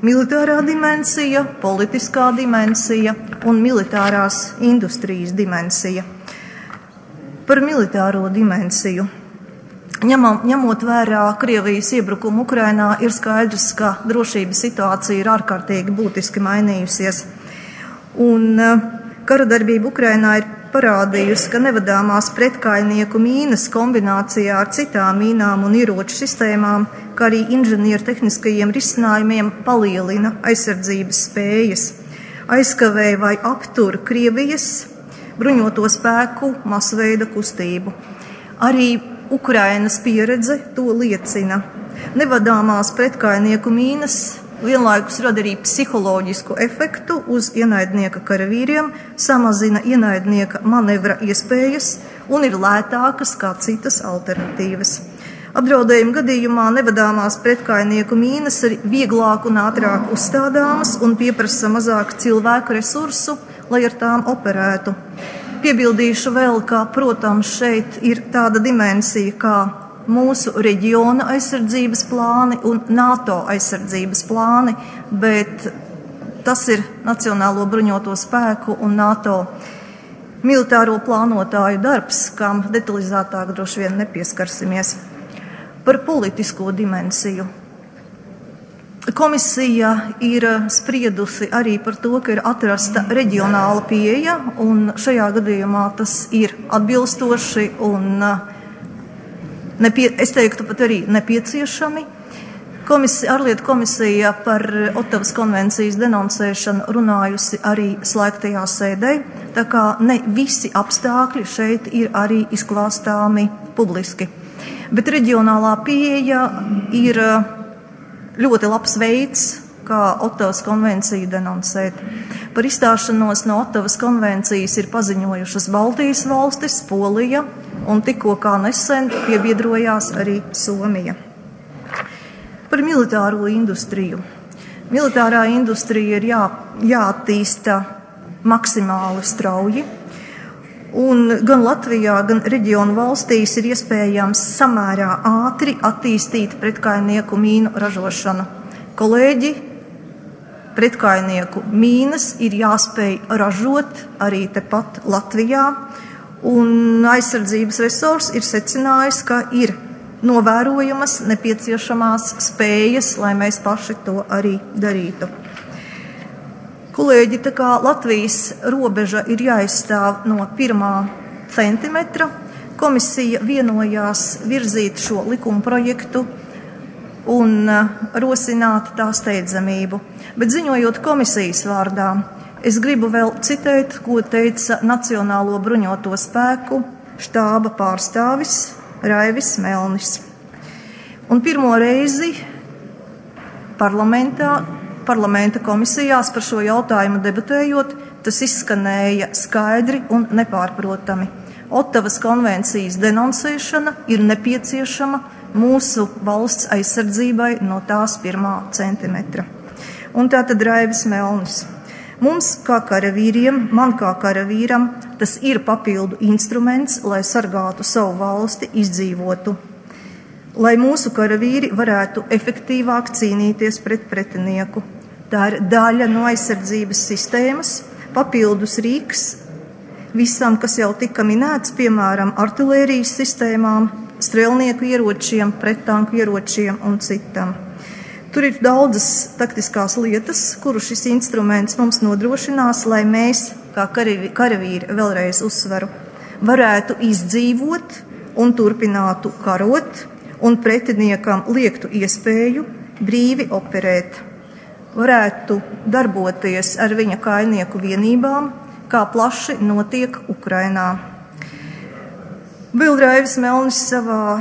militārā dimensija, politiskā dimensija un militārās industrijas dimensija. Par militāro dimensiju. Ņemam, ņemot vērā Krievijas iebrukumu Ukrainā, ir skaidrs, ka drošības situācija ir ārkārtīgi būtiski mainījusies. Un kara darbība Ukrainā ir parādījusi, ka nevadāmās pretkainieku mīnas kombinācijā ar citām mīnām un ieroču sistēmām, kā arī inženieru tehniskajiem risinājumiem palielina aizsardzības spējas, aizkavē vai aptur Krievijas bruņoto spēku masveida kustību. Arī Ukrainas pieredze to liecina. Nevadāmās pretkainieku mīnas vienlaikus rada arī psiholoģisku efektu uz ienaidnieka karavīriem, samazina ienaidnieka manevra iespējas un ir lētākas kā citas alternatīvas. Apdraudējuma gadījumā nevadāmās pretkainieku mīnas ir vieglāk un ātrāk uzstādāmas un pieprasa mazāk cilvēku resursu, lai ar tām operētu. Piebildīšu vēl, ka, protams, šeit ir tāda dimensija kā mūsu reģiona aizsardzības plāni un NATO aizsardzības plāni, bet tas ir Nacionālo bruņoto spēku un NATO militāro plānotāju darbs, kam detalizētāk droši vien nepieskarsimies. Par politisko dimensiju. Komisija ir spriedusi arī par to, ka ir atrasta reģionāla pieeja, un šajā gadījumā tas ir atbilstoši un Nepie, es teiktu pat arī nepieciešami. Komisija, ārlietu komisija par Otavas konvencijas denoncēšanu runājusi arī slēgtajā sēdē, tā kā ne visi apstākļi šeit ir arī izklāstāmi publiski. Bet reģionālā pieeja ir ļoti labs veids, kā Otavas konvenciju denoncēt. Par izstāšanos no Otavas konvencijas ir paziņojušas Baltijas valstis, Polija, un tikko kā nesen piebiedrojās arī Somija. Par militāro industriju. Militārā industrija ir jā, jāattīsta maksimāli strauji, un gan Latvijā, gan reģionu valstīs ir iespējams samērā ātri attīstīt pretkainieku mīnu ražošanu. Kolēģi, pretkainieku mīnas ir jāspēj ražot arī tepat Latvijā, un aizsardzības resurs ir secinājis, ka ir novērojamas nepieciešamās spējas, lai mēs paši to arī darītu. Kolēģi, tā kā Latvijas robeža ir jāizstāv no pirmā centimetra, komisija vienojās virzīt šo likuma projektu un rosināt tā steidzamību. Bet ziņojot komisijas vārdā, es gribu vēl citēt, ko teica Nacionālo bruņoto spēku štāba pārstāvis Raivis Melnis. Un pirmo reizi parlamentā, parlamenta komisijās par šo jautājumu debatējot, tas izskanēja skaidri un nepārprotami. Otavas konvencijas denoncēšana ir nepieciešama mūsu valsts aizsardzībai no tās pirmā centimetra. Un tātad Raivis Melnis. Mums, kā karavīriem, man kā karavīram, tas ir papildu instruments, lai sargātu savu valsti, izdzīvotu. Lai mūsu karavīri varētu efektīvāk cīnīties pret pretinieku. Tā ir daļa no aizsardzības sistēmas, papildus rīks visam, kas jau tika minēts, piemēram, artilērijas sistēmām, strelnieku ieročiem, prettanku ieročiem un citam. Tur ir daudzas taktiskās lietas, kuru šis instruments mums nodrošinās, lai mēs, kā karavīri, vēlreiz uzsveru, varētu izdzīvot un turpinātu karot, un pretiniekam liektu iespēju brīvi operēt. Varētu darboties ar viņa kainieku vienībām, kā plaši notiek Ukrainā. Vēl Raivis Melnis savā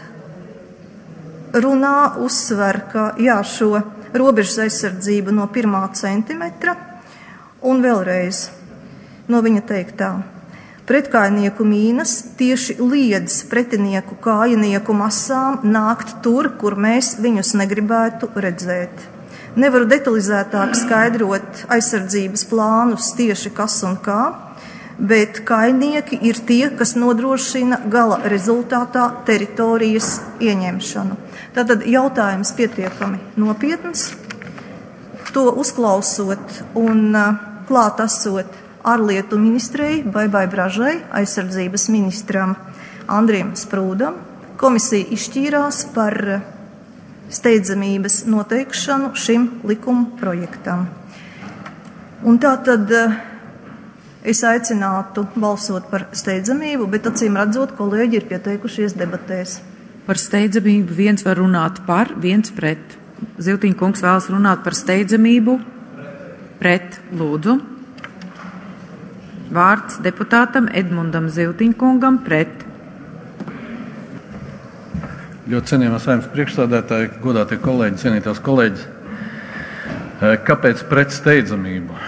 runā uzsver, ka jā, šo robežas aizsardzību no pirmā centimetra, un vēlreiz no viņa teiktā. Pretkainieku mīnas tieši liedz pretinieku kājinieku masām nākt tur, kur mēs viņus negribētu redzēt. Nevaru detalizētāk skaidrot aizsardzības plānus tieši kas un kā, bet kainieki ir tie, kas nodrošina gala rezultātā teritorijas ieņemšanu. Tātad jautājums pietiekami nopietns, to uzklausot un klāt esot ārlietu ministrei Baibai Bražai, aizsardzības ministram Andrim Sprūdam, komisija izšķīrās par steidzamības noteikšanu šim likuma projektam. Un tā tad es aicinātu balsot par steidzamību, bet acīm redzot, kolēģi ir pieteikušies debatēs. Par steidzamību viens var runāt par, viens pret. Ziltiņa kungs vēlas runāt par steidzamību pret. Lūdzu. Vārds deputātam Edmundam Ziltiņa kungam pret. Ļoti cienījamā Saeimas priekšsēdētāji, godātie kolēģi, cienītās kolēģis. Kāpēc pret steidzamību?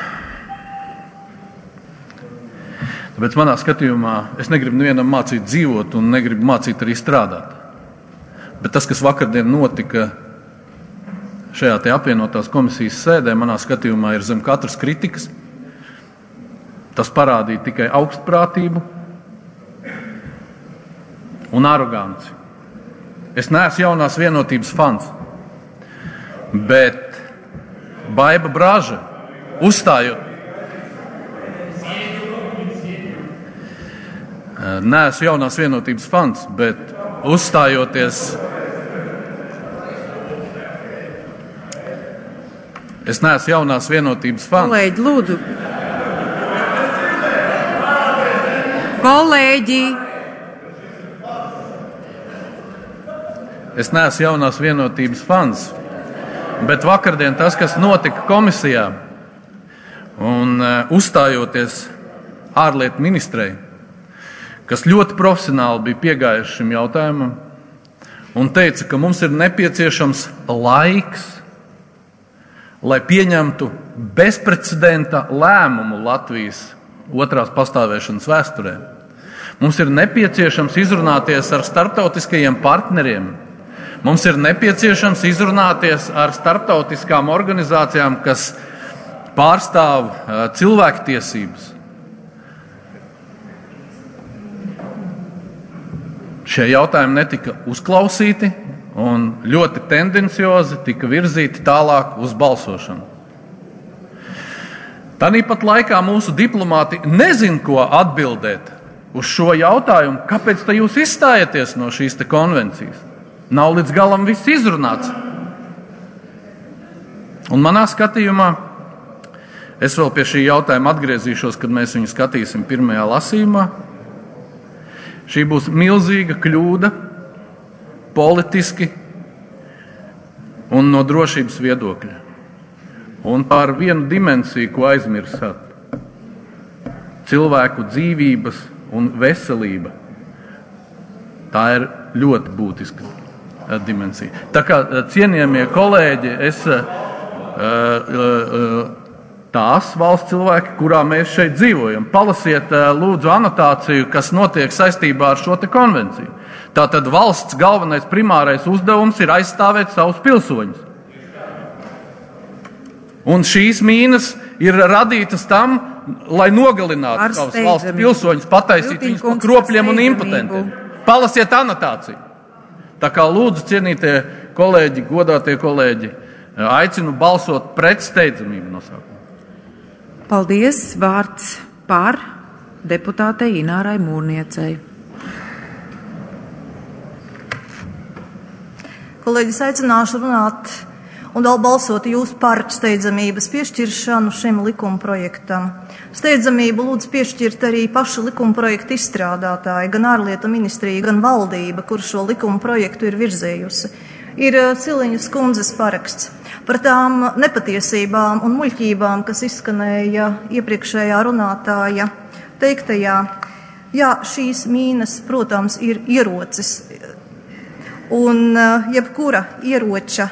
Tāpēc manā skatījumā es negribu nevienam mācīt dzīvot un negribu mācīt arī strādāt. Bet tas, kas vakardien notika šajā te apvienotās komisijas sēdē, manā skatījumā ir zem katras kritikas. Tas parādīja tikai augstprātību un aroganci. Es neesmu jaunās vienotības fans, bet Baiba Braža uzstājot. Neesmu jaunās vienotības fans, bet uzstājoties. Es neesmu jaunās vienotības fans. Kolēģi, lūdzu. Kolēģi. Es neesmu jaunās vienotības fans, bet vakardien tas, kas notika komisijā un uh, uzstājoties ārlietu ministrei, kas ļoti profesionāli bija piegājuši šim jautājumam un teica, ka mums ir nepieciešams laiks, lai pieņemtu bezprecedenta lēmumu Latvijas otrās pastāvēšanas vēsturē. Mums ir nepieciešams izrunāties ar starptautiskajiem partneriem. Mums ir nepieciešams izrunāties ar starptautiskām organizācijām, kas pārstāv uh, cilvēktiesības. Šie jautājumi netika uzklausīti un ļoti tendenciozi tika virzīti tālāk uz balsošanu. Tāpat laikā mūsu diplomāti nezin, ko atbildēt uz šo jautājumu, kāpēc te jūs izstājaties no šīs te konvencijas. Nav līdz galam viss izrunāts. Un manā skatījumā, es vēl pie šī jautājuma atgriezīšos, kad mēs viņu skatīsim pirmajā lasījumā. Šī būs milzīga kļūda politiski un no drošības viedokļa. Un par vienu dimensiju, ko aizmirsāt. Cilvēku dzīvības un veselība. Tā ir ļoti būtiska dimensija. Tā kā cienījamie kolēģi, es tās valsts cilvēki, kurā mēs šeit dzīvojam, palasiet lūdzu anotāciju, kas notiek saistībā ar šo te konvenciju. Tātad valsts galvenais primārais uzdevums ir aizstāvēt savus pilsoņus. Un šīs mīnas ir radītas tam, lai nogalinātu savus valsts pilsoņus, pataisīt viņus par kropļiem un impotentiem. Palasiet anotāciju. Tā kā lūdzu, cienītie kolēģi, godātie kolēģi, aicinu balsot pret steidzamību nosaukumu. Paldies. Vārds par deputātei Inārai Mūrniecei. Kolēģis, aicināšu runāt un vēl balsot jūs par steidzamības piešķiršanu šim likuma projektam. Steidzamību lūdzu piešķirt arī paši likuma projekta izstrādātāji, gan ārlietu ministrija, gan valdība, kur šo likuma projektu ir virzējusi. Ir Ciliņas kundzes paraksts par tām nepatiesībām un muļķībām, kas izskanēja iepriekšējā runātāja teiktajā. Jā, šīs mīnas, protams, ir ierocis. Un jebkura ieroča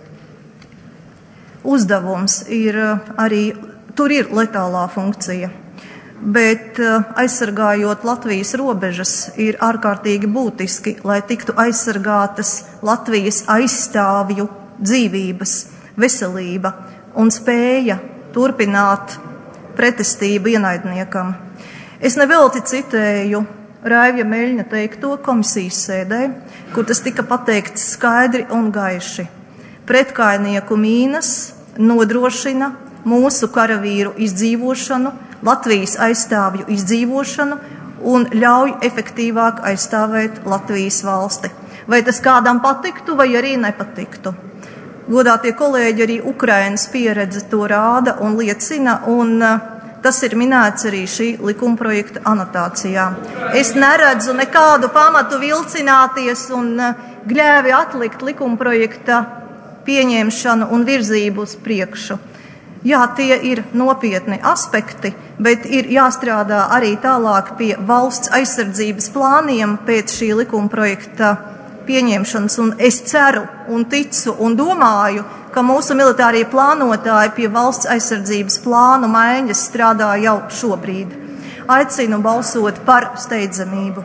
uzdevums ir arī, tur ir letālā funkcija, bet aizsargājot Latvijas robežas ir ārkārtīgi būtiski, lai tiktu aizsargātas Latvijas aizstāvju dzīvības, veselība un spēja turpināt pretestību ienaidniekam. Es nevelti citēju Raivja Meļņa teikto komisijas sēdē, kur tas tika pateikts skaidri un gaiši. Pretkainieku mīnas nodrošina mūsu karavīru izdzīvošanu, Latvijas aizstāvju izdzīvošanu un ļauj efektīvāk aizstāvēt Latvijas valsti. Vai tas kādam patiktu, vai arī nepatiktu? Godātie kolēģi, arī Ukrainas pieredze to rāda un liecina, un tas ir minēts arī šī likumprojekta anotācijā. Es neredzu nekādu pamatu vilcināties un gļēvi atlikt likumprojekta pieņemšanu un virzību uz priekšu. Jā, tie ir nopietni aspekti, bet ir jāstrādā arī tālāk pie valsts aizsardzības plāniem pēc šī likumprojekta pieņemšanas, un es ceru un ticu un domāju, ka mūsu militārie plānotāji pie valsts aizsardzības plānu maiņas strādā jau šobrīd. Aicinu balsot par steidzamību.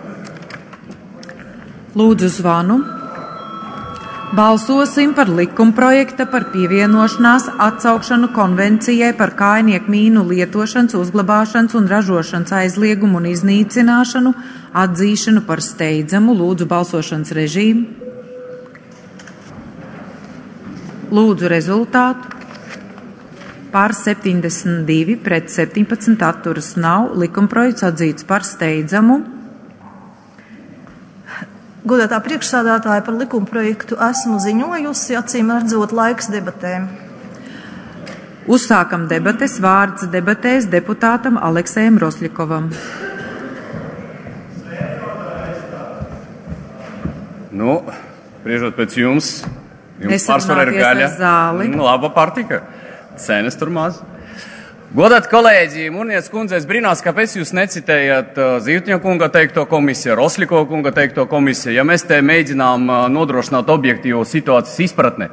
Lūdzu zvanu. Balsosim par likumprojekta par pievienošanās atsaukšanu konvencijai par kājnieku mīnu lietošanas, uzglabāšanas un ražošanas aizliegumu un iznīcināšanu atzīšanu par steidzamu. Lūdzu balsošanas režīmu. Lūdzu rezultātu. Par septiņdesmit divi pret septiņpadsmit atturas nav. Likumprojekts atzīts par steidzamu. Godātā priekšsādātāja, par likumprojektu esmu ziņojusi, acīm redzot laiks debatēm. Uzsākam debates. Vārds debatēs deputātam Aleksejam Rosļikovam. Nu, priežot pēc jums, jums pārsvarā ir gaļa. Nu, laba partika. Cenas tur maz. Godāt kolēģi, Murnietes kundze, es brīnās, kāpēc jūs necitējat uh, Zīvtiņa kunga teikto komisiju, Rosļiko kunga teikto komisiju, ja mēs te mēģinām uh, nodrošināt objektīvo situācijas izpratni.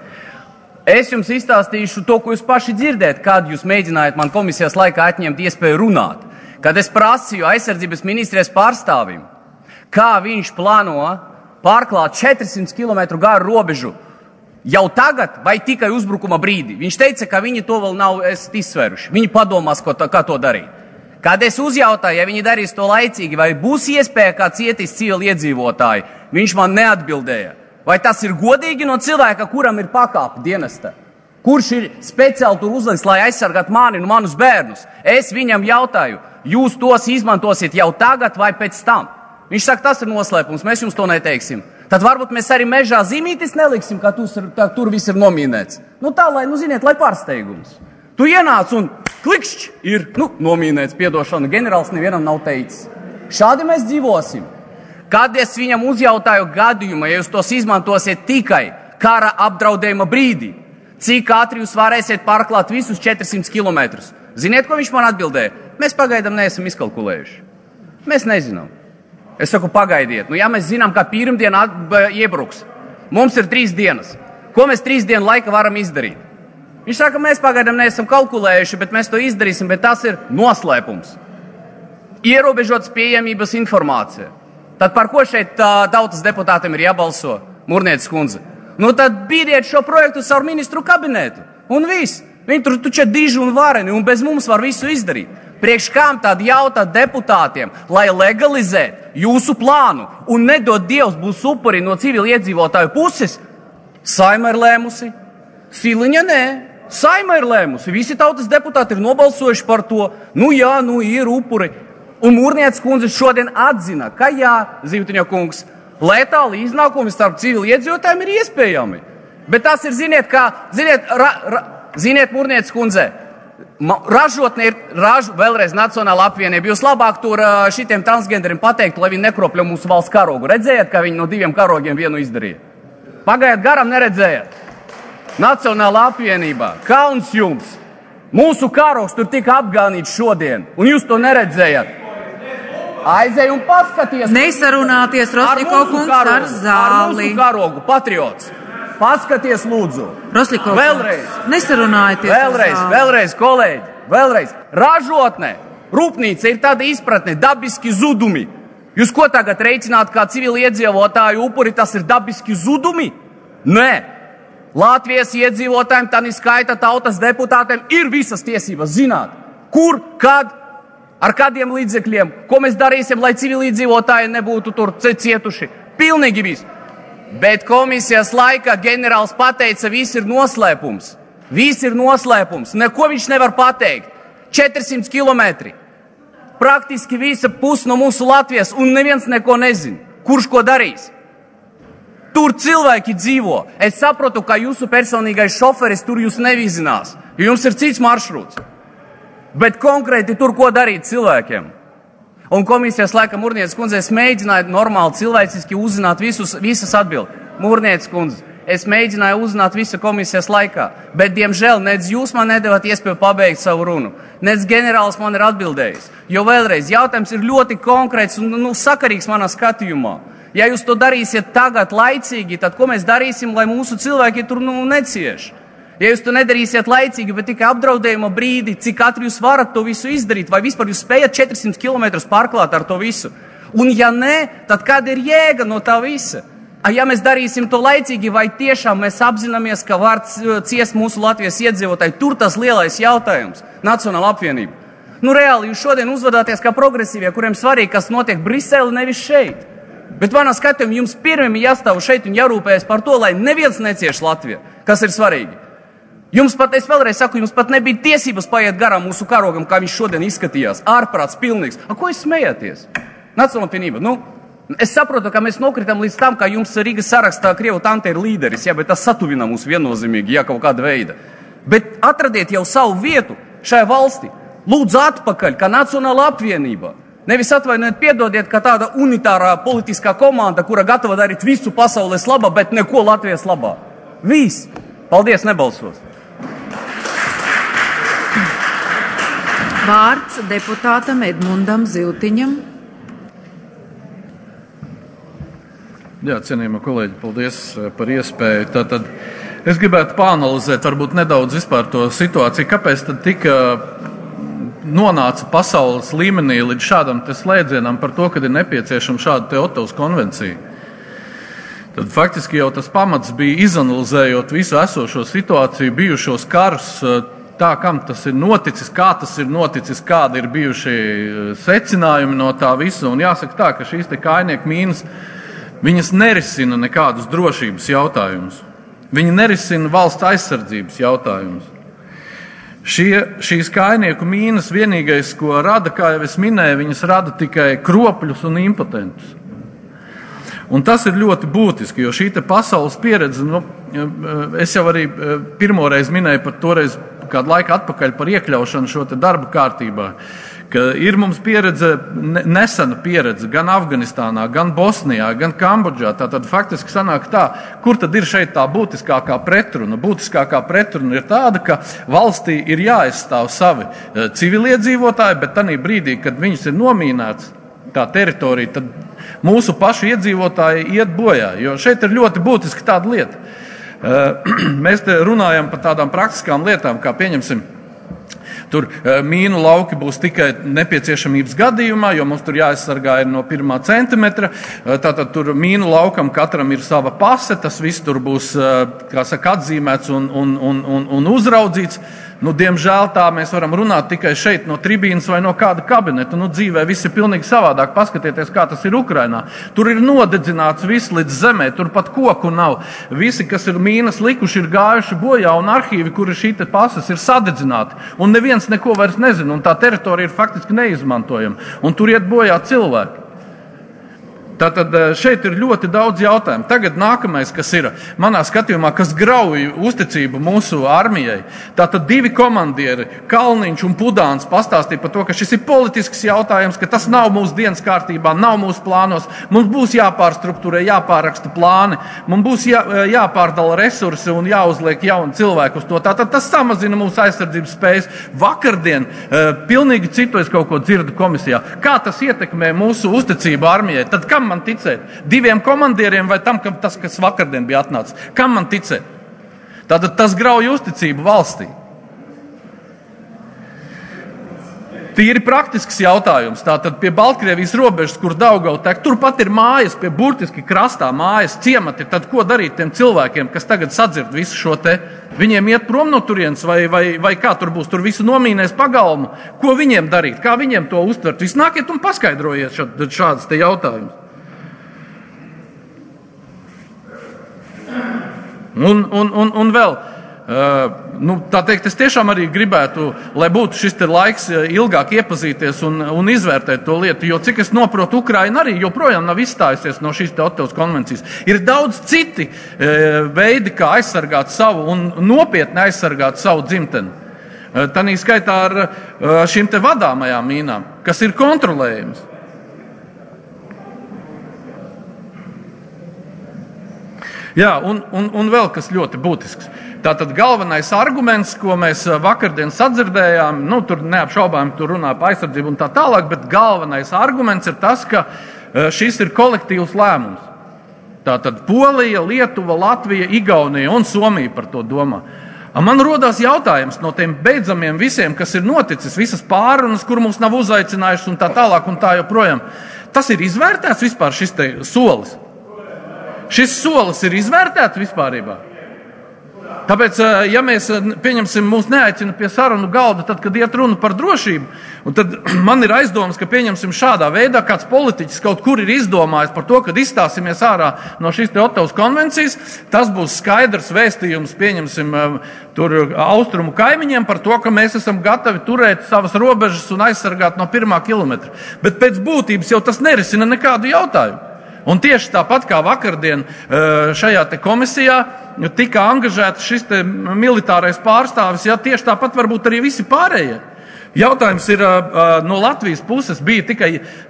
Es jums izstāstīšu to, ko jūs paši dzirdēt, kad jūs mēģinājāt man komisijas laikā atņemt iespēju runāt. Kad es prasīju aizsardzības ministrijas pārstāvim, kā viņš plāno pārklāt četrsimt kilometru garu robežu jau tagad vai tikai uzbrukuma brīdī. Viņš teica, ka viņi to vēl nav izsveruši. Viņi padomās, ko tā, kā to darīt. Kad es uzjautāju, ja viņi darīs to laicīgi, vai būs iespēja, kā cietīs civili iedzīvotāji, viņš man neatbildēja. Vai tas ir godīgi no cilvēka, kuram ir pakāpe dienesta? Kurš ir speciāli tur uzliks, lai aizsargātu mani un manus bērnus? Es viņam jautāju, jūs tos izmantosiet jau tagad vai pēc tam? Viņš saka, tas ir noslēpums, mēs jums to neteiksim. Tad varbūt mēs arī mežā zīmītis neliksim, ka tur, tā, tur viss ir nomīnēts. Nu tā, lai, nu ziniet, lai pārsteigums. Tu ienāc un klikšķi ir, nu, nomīnēts, piedošana, ģenerālis nevienam nav teicis. Šādi mēs dzīvosim. Kad es viņam uzjautāju gadījumu, ja jūs tos izmantosiet tikai kara apdraudējuma brīdī, cik ātri jūs varēsiet pārklāt visus četrsimt kilometrus? Ziniet, ko viņš man atbildēja? Mēs pagaidām neesam izkalkulējuši. Mēs nezinām. Es saku, pagaidiet. Nu, ja mēs zinām, ka pirmdien iebruks, mums ir trīs dienas. Ko mēs trīs dienu laika varam izdarīt? Viņš saka, mēs pagaidām neesam kalkulējuši, bet mēs to izdarīsim, bet tas ir noslēpums. Ierobežotas pieejamības informācija. Tad par ko šeit tā, tautas deputātiem ir jābalso, Murnietes kundze? Nu tad bīdiet šo projektu caur ministru kabinetu. Un viss. Viņi tur tuča diži un vareni, un bez mums var visu izdarīt. Priekš kām tad jautāt deputātiem, lai legalizētu jūsu plānu un nedod Dievs būs upuri no civili iedzīvotāju puses? Saima ir lēmusi. Siliņa nē. Saima ir lēmusi. Visi tautas deputāti ir nobalsojuši par to. Nu jā, nu ir upuri. Un Murnietes kundze šodien atzina, ka jā, Zīvtiņa kungs, letāli iznākumi starp civili iedzīvotājiem ir iespējami. Bet tas ir, ziniet, kā, ziniet, ra, ra, ziniet Murnietes kundze, ražotne ir ražu, vēlreiz Nacionāla apvienība. Jūs labāk tur šitiem transgenderiem pateiktu, lai viņi nekropļo mūsu valsts karogu. Redzējāt, kā viņi no diviem karogiem vienu izdarīja? Pagaiet garām, neredzējāt. Nacionāla apvienībā. Kauns jums. Mūsu karogs tur tika apgānīts šodien, un jūs to neredzējāt. Aizej un paskaties. Nesarunāties, Rosļiko kungs, ar zāli. Ar mūsu karogu, patriots. Paskaties, lūdzu. Rosļiko vēlreiz. Nesarunājieties. Vēlreiz, vēlreiz, kolēģi. Vēlreiz. Ražotne, rūpnīca ir tāda izpratne, dabiski zudumi. Jūs ko tagad reiķināt kā civili iedzīvotāju upuri, tas ir dabiski zudumi? Nē. Latvijas iedzīvotājiem, tā neskaita tautas deputātiem, ir visas tiesības zināt, kur, kad, ar kādiem līdzekļiem, ko mēs darīsim, lai civili iedzīvotāji nebūtu tur cietuši. Pilnīgi viss. Bet komisijas laikā ģenerālis pateica, viss ir noslēpums. Viss ir noslēpums, neko viņš nevar pateikt. četrsimt kilometri. Praktiski visa puse no mūsu Latvijas, un neviens neko nezin. Kurš ko darīs? Tur cilvēki dzīvo. Es saprotu, ka jūsu personīgais šoferis tur jūs nevizinās, jo jums ir cits maršruts. Bet konkrēti tur ko darīt cilvēkiem? Un komisijas laikam Murnietes kundze, es mēģināju normāli cilvēciski uzzināt visus, visas atbildes. Murnietes kundze, es mēģināju uzzināt visu komisijas laikā, bet, diemžēl, nec jūs man nedevat iespēju pabeigt savu runu, nec ģenerālis man ir atbildējis. Jo vēlreiz, jautājums ir ļoti konkrēts un nu, sakarīgs manā skatījumā. Ja jūs to darīsiet tagad laicīgi, tad ko mēs darīsim, lai mūsu cilvēki tur nu, necieš? Ja jūs to nedarīsiet laicīgi, bet tikai apdraudējuma brīdi, cik ātri jūs varat to visu izdarīt, vai vispār jūs spējat četrsimt kilometrus pārklāt ar to visu? Un ja nē, tad kāda ir jēga no tā visa? Ja mēs darīsim to laicīgi, vai tiešām mēs apzināmies, ka var ciest mūsu Latvijas iedzīvotāji, tur tas lielais jautājums – Nacionāla apvienība. Nu reāli jūs šodien uzvedāties kā progresīvie, kuriem svarīgi, kas notiek Brisele, nevis šeit. Bet manā skatījumā jums pirmiem jāstāv šeit un jārūpējas par to, lai neviens necieš Latviju, kas ir svarīgi. Jums pat, es vēlreiz saku, jums pat nebija tiesības paiet garām mūsu karogam, kā viņš šodien izskatījās. Ārprāts pilnīgs. A, ko jūs smējaties? Nacionāla apvienība, nu, es saprotu, ka mēs nokritam līdz tam, ka jums Rīgas sarakstā Krievu tante ir līderis, jā, bet tas satuvina mūs viennozīmīgi, jā, kaut kāda veida. Bet atradiet jau savu vietu šajā valstī. Lūdzu atpakaļ, kā Nacionāla apvienība. Nevis atvainojiet, piedodiet, ka tāda unitārā politiskā komanda, kura gatava darīt visu pasaules labā, bet neko Latvijas labā. Viss. Paldies, nebalsos. Vārds deputātam Edmundam Ziltiņam. Jā, cienījamie kolēģi, paldies par iespēju. Tātad es gribētu pāanalizēt varbūt nedaudz vispār to situāciju, kāpēc tad tika nonāca pasaules līmenī līdz šādam te slēdzienam par to, ka ir nepieciešama šāda te Otavas konvencija. Tad faktiski jau tas pamats bija izanalizējot visu esošo situāciju, bijušos karus, tā, kam tas ir noticis, kā tas ir noticis, kādi ir bijuši secinājumi no tā visa. Un jāsaka tā, ka šīs te kājnieku mīnas, viņas nerisina nekādus drošības jautājumus. Viņi nerisina valsts aizsardzības jautājumus. Šie, šīs kājnieku mīnas vienīgais, ko rada, kā jau es minēju, viņas rada tikai kropļus un impotentus. Un tas ir ļoti būtiski, jo šī te pasaules pieredze, nu, es jau arī pirmoreiz minēju par toreiz kādu laiku atpakaļ par iekļaušanu šo te darba kārtībā, ka ir mums pieredze, nesena pieredze gan Afganistānā, gan Bosnijā, gan Kambodžā. Tātad faktiski sanāk tā, kur tad ir šeit tā būtiskākā pretruna? Būtiskākā pretruna ir tāda, ka valstī ir jāaizstāv savi civiliedzīvotāji, bet tanī brīdī, kad viņas ir nomīnēts, tā teritorija, tad mūsu pašu iedzīvotāji iet bojā, jo šeit ir ļoti būtiski tāda lieta. Mēs te runājam par tādām praktiskām lietām, kā pieņemsim, tur mīnu lauki būs tikai nepieciešamības gadījumā, jo mums tur jāaizsargā ir no pirmā centimetra. Tātad tur mīnu laukam katram ir sava pase, tas viss tur būs, kā saka, atzīmēts un, un, un, un, un uzraudzīts. Nu, diemžēl tā mēs varam runāt tikai šeit no tribīnas vai no kāda kabineta. Nu, dzīvē viss ir pilnīgi savādāk. Paskatieties, kā tas ir Ukrainā. Tur ir nodedzināts viss līdz zemē, tur pat koku nav. Visi, kas ir mīnas likuši, ir gājuši bojā, un arhīvi, kuri šī te pasas ir sadedzināti. Un neviens neko vairs nezina, un tā teritorija ir faktiski neizmantojama. Un tur iet bojā cilvēki. Tātad šeit ir ļoti daudz jautājumu. Tagad nākamais, kas ir manā skatījumā, kas grauj uzticību mūsu armijai. Tātad divi komandieri, Kalniņš un Pudāns, pastāstīja par to, ka šis ir politisks jautājums, ka tas nav mūsu dienas kārtībā, nav mūsu plānos. Mums būs jāpārstruktūrē, jāpāraksta plāni, mums būs jā, jāpārdala resursi un jāuzliek jauni cilvēki uz to. Tātad tas samazina mūsu aizsardzības spējas. Vakardien pilnīgi citu es kaut ko dzirdu komisijā. Kā tas ietekmē mūsu uzticību armijai? Tad kam man ticēt? Diviem komandieriem vai tam, ka tas, kas vakardien bija atnācis? Kam man ticēt? Tātad tas grauj uzticību valstī. Tīri praktisks jautājums. Tātad pie Baltkrievijas robežas, kur Daugava tek, turpat ir mājas, pie burtiski krastā mājas, ciemati. Tad ko darīt tiem cilvēkiem, kas tagad sadzird visu šo te? Viņiem iet prom no turienes vai, vai, vai kā tur būs? Tur visu nomīnēs pagalmu. Ko viņiem darīt? Kā viņiem to uztvert? Viss nākiet un paskaidrojiet šādas te jautājumus. Un, un, un, un vēl, nu, tā teikt, es tiešām arī gribētu, lai būtu šis te laiks ilgāk iepazīties un, un izvērtēt to lietu, jo cik es noprotu, Ukraina arī joprojām nav izstājusies no šīs te Ottavas konvencijas. Ir daudz citi e, veidi, kā aizsargāt savu un nopietni aizsargāt savu dzimteni. E, tanī skaitā ar e, šīm te vadāmajām mīnām, kas ir kontrolējamas. Jā, un, un, un vēl kas ļoti būtisks. Tātad galvenais arguments, ko mēs vakardien sadzirdējām, nu, tur neapšaubām tur runā par aizsardzību un tā tālāk, bet galvenais arguments ir tas, ka šis ir kolektīvs lēmums. Tātad Polija, Lietuva, Latvija, Igaunija un Somija par to domā. Man rodās jautājums no tiem beidzamiem visiem, kas ir noticis, visas pārunas, kur mums nav uzaicinājušas un tā tālāk un tā joprojām. Tas ir izvērtēts vispār šis te solis? Šis solis ir izvērtēts vispārībā. Tāpēc, ja mēs, pieņemsim, mūs neaicina pie sarunu galda, tad, kad iet runa par drošību, un tad man ir aizdomas, ka pieņemsim šādā veidā, kāds politiķis kaut kur ir izdomājis par to, kad izstāsimies ārā no šīs te Ottavas konvencijas, tas būs skaidrs vēstījums, pieņemsim, tur austrumu kaimiņiem par to, ka mēs esam gatavi turēt savas robežas un aizsargāt no pirmā kilometra. Bet pēc būtības jau tas nerisina nekādu jautājumu. Un tieši tāpat kā vakardien šajā te komisijā tika angažēts šis te militārais pārstāvis, ja tieši tāpat varbūt arī visi pārējie. Jautājums ir, no Latvijas puses bija tikai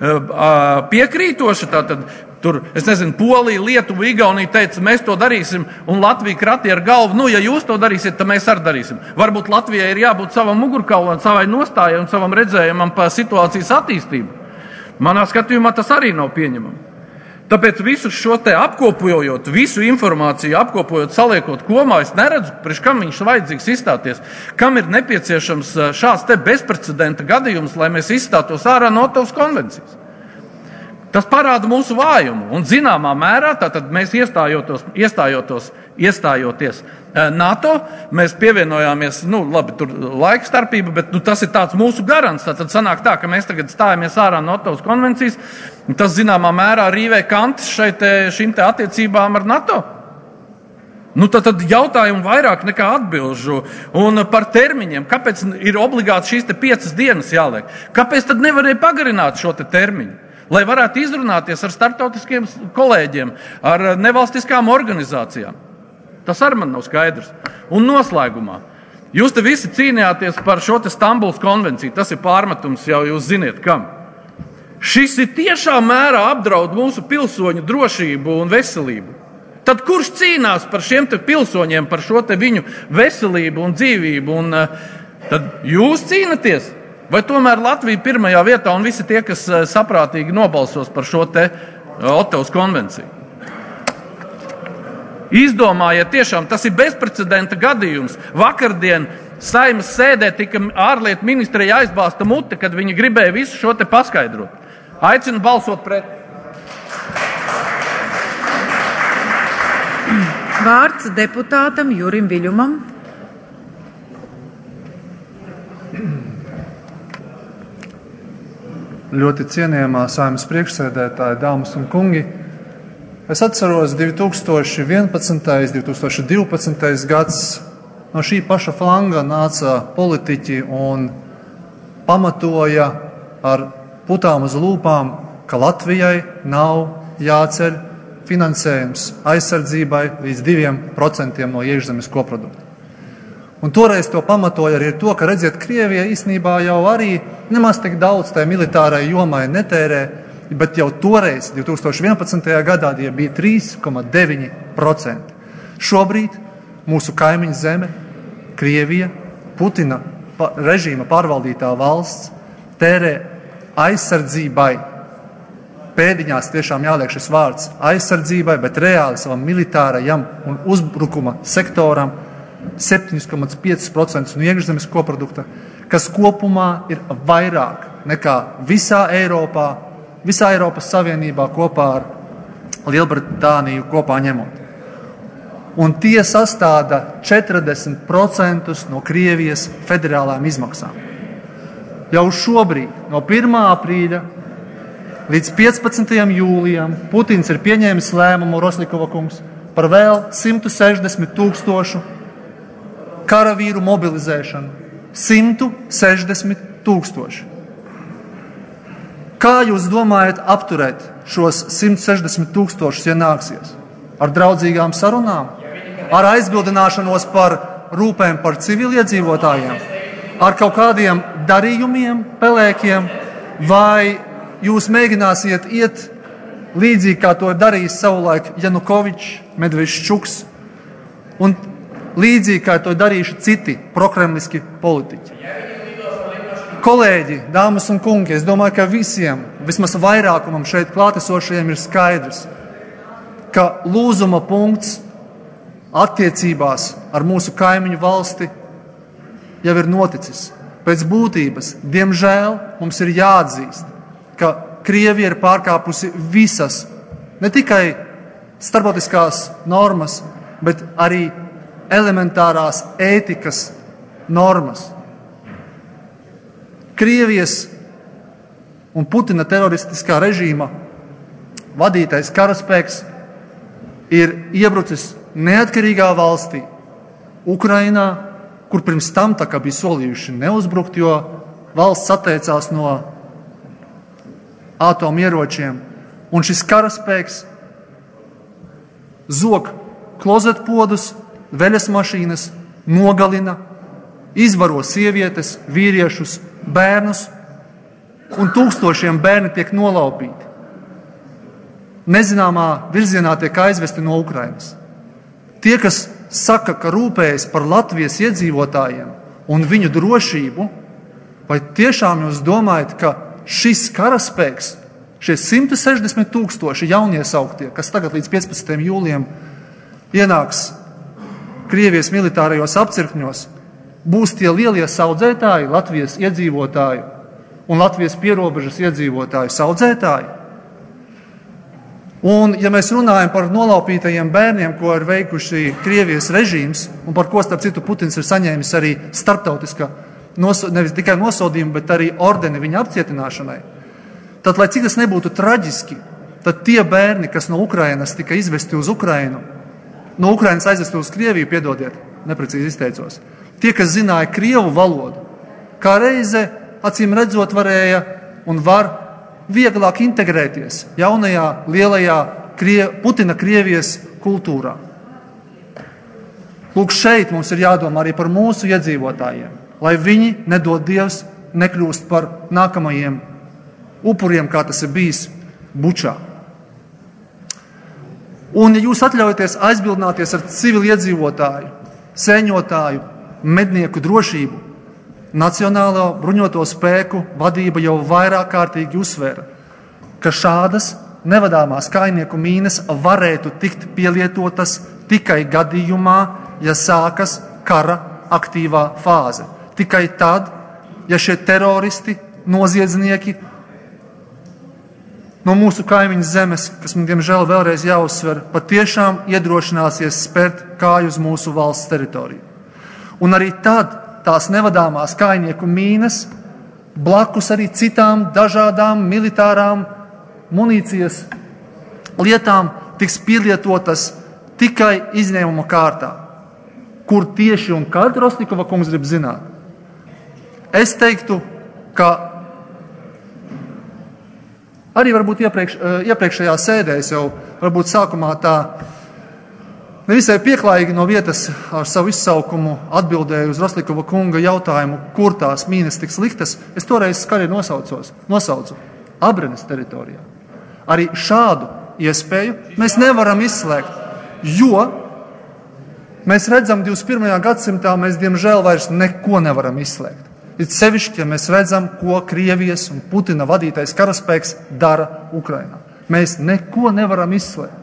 piekrītoši, tātad tur, es nezinu, Polija, Lietuva, Igaunija teica, mēs to darīsim, un Latvija kratīja ar galvu, nu, ja jūs to darīsiet, tad mēs arī darīsim. Varbūt Latvijai ir jābūt savam mugurkaulam, savai nostājai un savam redzējumam par situācijas attīstību. Manā skatījumā tas arī nav pieņemami. Tāpēc visu šo te apkopojot, visu informāciju apkopojot, saliekot komā, es neredzu, priekš kam viņš vajadzīgs izstāties, kam ir nepieciešams šāds te bezprecedenta gadījums, lai mēs izstātos ārā no Ottavas konvencijas. Tas parāda mūsu vājumu, un zināmā mērā, tātad mēs iestājotos, iestājotos, iestājoties NATO, mēs pievienojāmies, nu, labi, tur laika starpība, bet nu, tas ir tāds mūsu garants. Tātad sanāk tā, ka mēs tagad stājamies ārā no Ottavas konvencijas, un tas zināmā mērā rīvē kantis šeit, šīm te attiecībām ar NATO. Nu, tad, tad jautājumu vairāk nekā atbilžu. Un par termiņiem, kāpēc ir obligāti šīs te piecas dienas jāliek? Kāpēc tad nevarēja pagarināt šo te termiņu? Lai varētu izrunāties ar starptautiskiem kolēģiem, ar nevalstiskām organizācijām. Tas arī man nav skaidrs. Un noslēgumā. Jūs te visi cīnījāties par šo te Stambulas konvenciju. Tas ir pārmetums, jau jūs ziniet, kam. Šis ir tiešā mērā apdraud mūsu pilsoņu drošību un veselību. Tad kurš cīnās par šiem te pilsoņiem, par šo te viņu veselību un dzīvību? Un, tad jūs cīnaties? Vai tomēr Latvija pirmajā vietā un visi tie, kas saprātīgi nobalsos par šo te Ottavas konvenciju? Izdomājiet tiešām, tas ir bezprecedenta gadījums. Vakardien Saeimas sēdē tika ārlietu ministrija aizbāzta mute, kad viņi gribēja visu šo te paskaidrot. Aicinu balsot pret. Vārds deputātam Jurim Viļumam. Ļoti cienījamā Saeimas priekšsēdētāja, dāmas un kungi. Es atceros divi tūkstoši vienpadsmitais, divi tūkstoši divpadsmitais gads. No šī paša flanga nāca politiķi un pamatoja ar putām uz lūpām, ka Latvijai nav jāceļ finansējums aizsardzībai līdz diviem procentiem no iekšzemes koprodukta. Un toreiz to pamatoja arī to, ka, redziet, Krievija īstenībā jau arī nemaz tik daudz tai militārai jomai netērē, bet jau toreiz, divi tūkstoši vienpadsmitajā gadā, tie bija trīs komats deviņi procenti. Šobrīd mūsu kaimiņu zeme, Krievija, Putina režīma pārvaldītā valsts, tērē aizsardzībai, pēdiņās tiešām jāliek šis vārds aizsardzībai, bet reāli savam militārajam un uzbrukuma sektoram septiņi komats pieci procenti no iekšzemes koprodukta, kas kopumā ir vairāk nekā visā Eiropā, visā Eiropas Savienībā kopā ar Lielbritāniju kopā ņemot. Un tie sastāda četrdesmit procentus no Krievijas federālām izmaksām. Jau šobrīd, no pirmā aprīļa līdz piecpadsmitajam jūlijam, Putins ir pieņēmis lēmumu, Roslikova kungs, par vēl simt sešdesmit tūkstošu karavīru mobilizēšanu. simt sešdesmit tūkstoši. Kā jūs domājat apturēt šos simt sešdesmit tūkstošus, ja nāksies? Ar draudzīgām sarunām? Ar aizbildināšanos par rūpēm par civiliedzīvotājiem? Ar kaut kādiem darījumiem, pelēkiem? Vai jūs mēģināsiet iet līdzīgi, kā to darījis savulaik Janukovičs, Medveščuks, un līdzīgi, kā to darījuši citi prokremliski politiķi? Kolēģi, dāmas un kungi, es domāju, ka visiem, vismaz vairākumam šeit klātesošajiem ir skaidrs, ka lūzuma punkts attiecībās ar mūsu kaimiņu valsti jau ir noticis. Pēc būtības, diemžēl, mums ir jāatzīst, ka Krievija ir pārkāpusi visas, ne tikai starptautiskās normas, bet arī elementārās ētikas normas. Krievijas un Putina teroristiskā režīma vadītais karaspēks ir iebrucis neatkarīgā valstī, Ukrainā, kur pirms tam tā kā bija solījuši neuzbrukt, jo valsts atteicās no atomieročiem. Un šis karaspēks zog klozetpodus, veļas mašīnas, nogalina, izvaro sievietes, vīriešus, bērnus, un tūkstošiem bērni tiek nolaupīti. Nezināmā virzienā tiek aizvesti no Ukrainas. Tie, kas saka, ka rūpējas par Latvijas iedzīvotājiem un viņu drošību, vai tiešām jūs domājat, ka šis karaspēks, šie simt sešdesmit tūkstoši jauniesauktie, kas tagad līdz piecpadsmitajam jūlijam ienāks Krievijas militārajos apcirkņos, būs tie lielie saudzētāji, Latvijas iedzīvotāju un Latvijas pierobežas iedzīvotāju saudzētāji? Un, ja mēs runājam par nolaupītajiem bērniem, ko ir veikuši Krievijas režīms, un par ko, starp citu, Putins ir saņēmis arī starptautiskā, noso, nevis tikai nosodījumu, bet arī ordeni viņa apcietināšanai, tad, lai cik tas nebūtu traģiski, tad tie bērni, kas no Ukrainas tika izvesti uz Ukrainu, no Ukrainas aizvesti uz Krieviju, piedodiet, neprecīzi izteicos, tie, kas zināja krievu valodu, kā reize, acīm redzot, varēja un var vieglāk integrēties jaunajā, lielajā Krie, Putina Krievijas kultūrā. Lūk, šeit mums ir jādomā arī par mūsu iedzīvotājiem, lai viņi, nedod Dievs, nekļūst par nākamajiem upuriem, kā tas ir bijis Bučā. Un, ja jūs atļaujaties aizbildināties ar civiliedzīvotāju, sēņotāju, mednieku drošību, Nacionālo bruņoto spēku vadība jau vairāk kārtīgi uzsvēra, ka šādas nevadāmās kainieku mīnas varētu tikt pielietotas tikai gadījumā, ja sākas kara aktīvā fāze. Tikai tad, ja šie teroristi, noziedznieki no mūsu kaimiņu zemes, kas man diemžēl vēlreiz jāuzsver, patiešām iedrošināsies spērt kāju uz mūsu valsts teritoriju. Un arī tad tās nevadāmās kainieku mīnas blakus arī citām dažādām militārām munīcijas lietām tiks pielietotas tikai izņēmuma kārtā. Kur tieši un kad, Rostikova kungs grib zināt? Es teiktu, ka arī varbūt iepriekš, iepriekšējā sēdē es jau varbūt sākumā tā nevisai pieklājīgi no vietas ar savu izsaukumu atbildēju uz Rostikova kunga jautājumu, kur tās mīnas tiks liktas. Es toreiz skaļi nosaucos, nosaucu Abrenes teritorijā. Arī šādu iespēju mēs nevaram izslēgt, jo mēs redzam divdesmit pirmajā gadsimtā, mēs diemžēl vairs neko nevaram izslēgt. Ir sevišķi, ja mēs redzam, ko Krievijas un Putina vadītais karaspēks dara Ukrainā. Mēs neko nevaram izslēgt.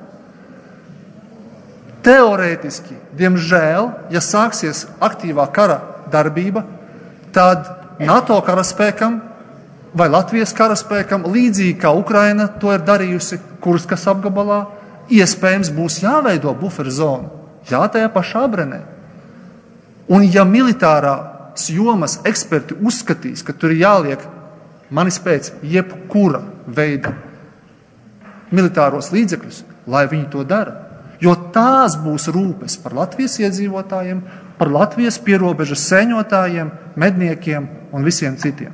Teorētiski, diemžēl, ja sāksies aktīvā kara darbība, tad NATO karaspēkam vai Latvijas karaspēkam, līdzīgi kā Ukraina to ir darījusi Kurskas apgabalā, iespējams būs jāveido buferzonu. Jā, tajā pašā Abrenē. Un ja militārās jomas eksperti uzskatīs, ka tur ir jāliek manis pēc jebkura veida militāros līdzekļus, lai viņi to dara, jo tās būs rūpes par Latvijas iedzīvotājiem par Latvijas pierobežas sēņotājiem, medniekiem un visiem citiem.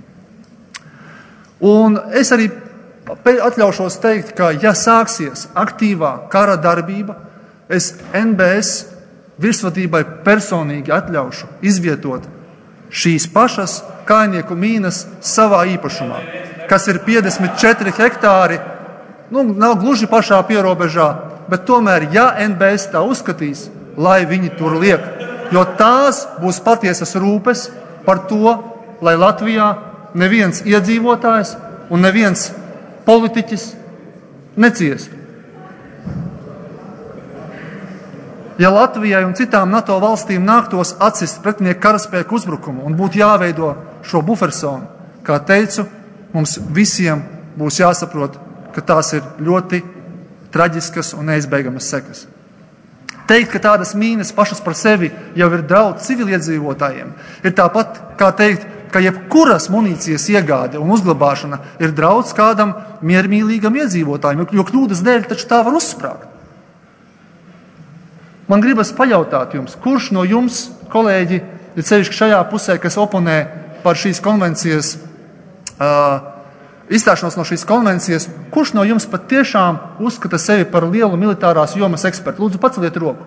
Un es arī atļaušos teikt, ka ja sāksies aktīvā kara darbība, es N B S virsvadībai personīgi atļaušu izvietot šīs pašas kājnieku mīnas savā īpašumā, kas ir piecdesmit četri hektāri, nu, nav gluži pašā pierobežā, bet tomēr, ja N B S tā uzskatīs, lai viņi tur liek, jo tās būs patiesas rūpes par to, lai Latvijā neviens iedzīvotājs un neviens politiķis neciestu. Ja Latvijai un citām NATO valstīm nāktos atsist pretinieku karaspēku uzbrukumu un būtu jāveido šo buferzonu, kā teicu, mums visiem būs jāsaprot, ka tās ir ļoti traģiskas un neizbēgamas sekas. Teikt, ka tādas mīnas pašas par sevi jau ir draudz civiliedzīvotājiem, ir tāpat kā teikt, ka jebkuras munīcijas iegāde un uzglabāšana ir draudz kādam miermīlīgam iedzīvotājiem, jo kļūdas dēļ taču tā var uzsprāgt. Man gribas pajautāt jums, kurš no jums, kolēģi, ir sevišķi šajā pusē, kas oponē par šīs konvencijas, uh, izstāšanos no šīs konvencijas, kurš no jums pat tiešām uzskata sevi par lielu militārās jomas ekspertu? Lūdzu, paceliet roku.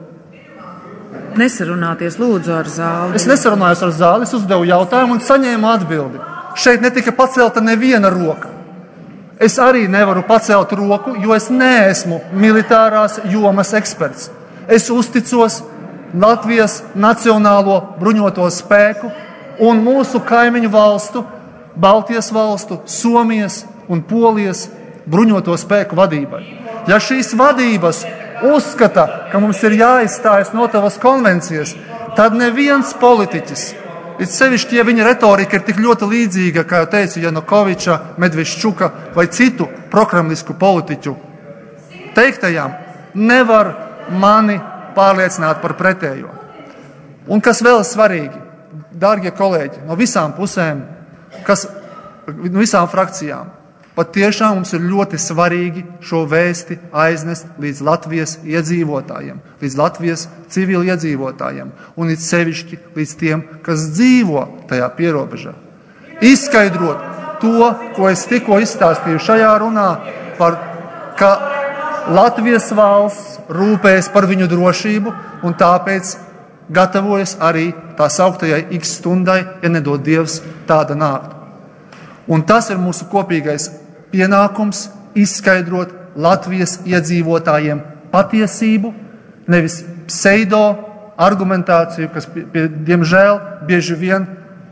Nesarunāties lūdzu ar zāli. Es nesarunājos ar zāli, es uzdevu jautājumu un saņēmu atbildi. Šeit netika pacelta neviena roka. Es arī nevaru pacelt roku, jo es neesmu militārās jomas eksperts. Es uzticos Latvijas nacionālo bruņoto spēku un mūsu kaimiņu valstu, Baltijas valstu, Somijas un Polijas bruņoto spēku vadībai. Ja šīs vadības uzskata, ka mums ir jāizstājas no Otavas konvencijas, tad neviens politiķis, it sevišķi, ja viņa retorika ir tik ļoti līdzīga, kā jau teicu, Janukoviča, Medveščuka vai citu prokremlisku politiķu teiktajām, nevar mani pārliecināt par pretējo. Un kas vēl svarīgi, dārgie kolēģi, no visām pusēm, kas, no visām frakcijām, pat tiešām mums ir ļoti svarīgi šo vēsti aiznest līdz Latvijas iedzīvotājiem, līdz Latvijas civili iedzīvotājiem un it sevišķi līdz tiem, kas dzīvo tajā pierobežā. Izskaidrot to, ko es tikko izstāstīju šajā runā, par, ka Latvijas valsts rūpējas par viņu drošību un tāpēc gatavojas arī tā sauktajai X stundai, ja nedod Dievs tāda nāktu. Un tas ir mūsu kopīgais pienākums izskaidrot Latvijas iedzīvotājiem patiesību, nevis pseido argumentāciju, kas, pie, diemžēl, bieži vien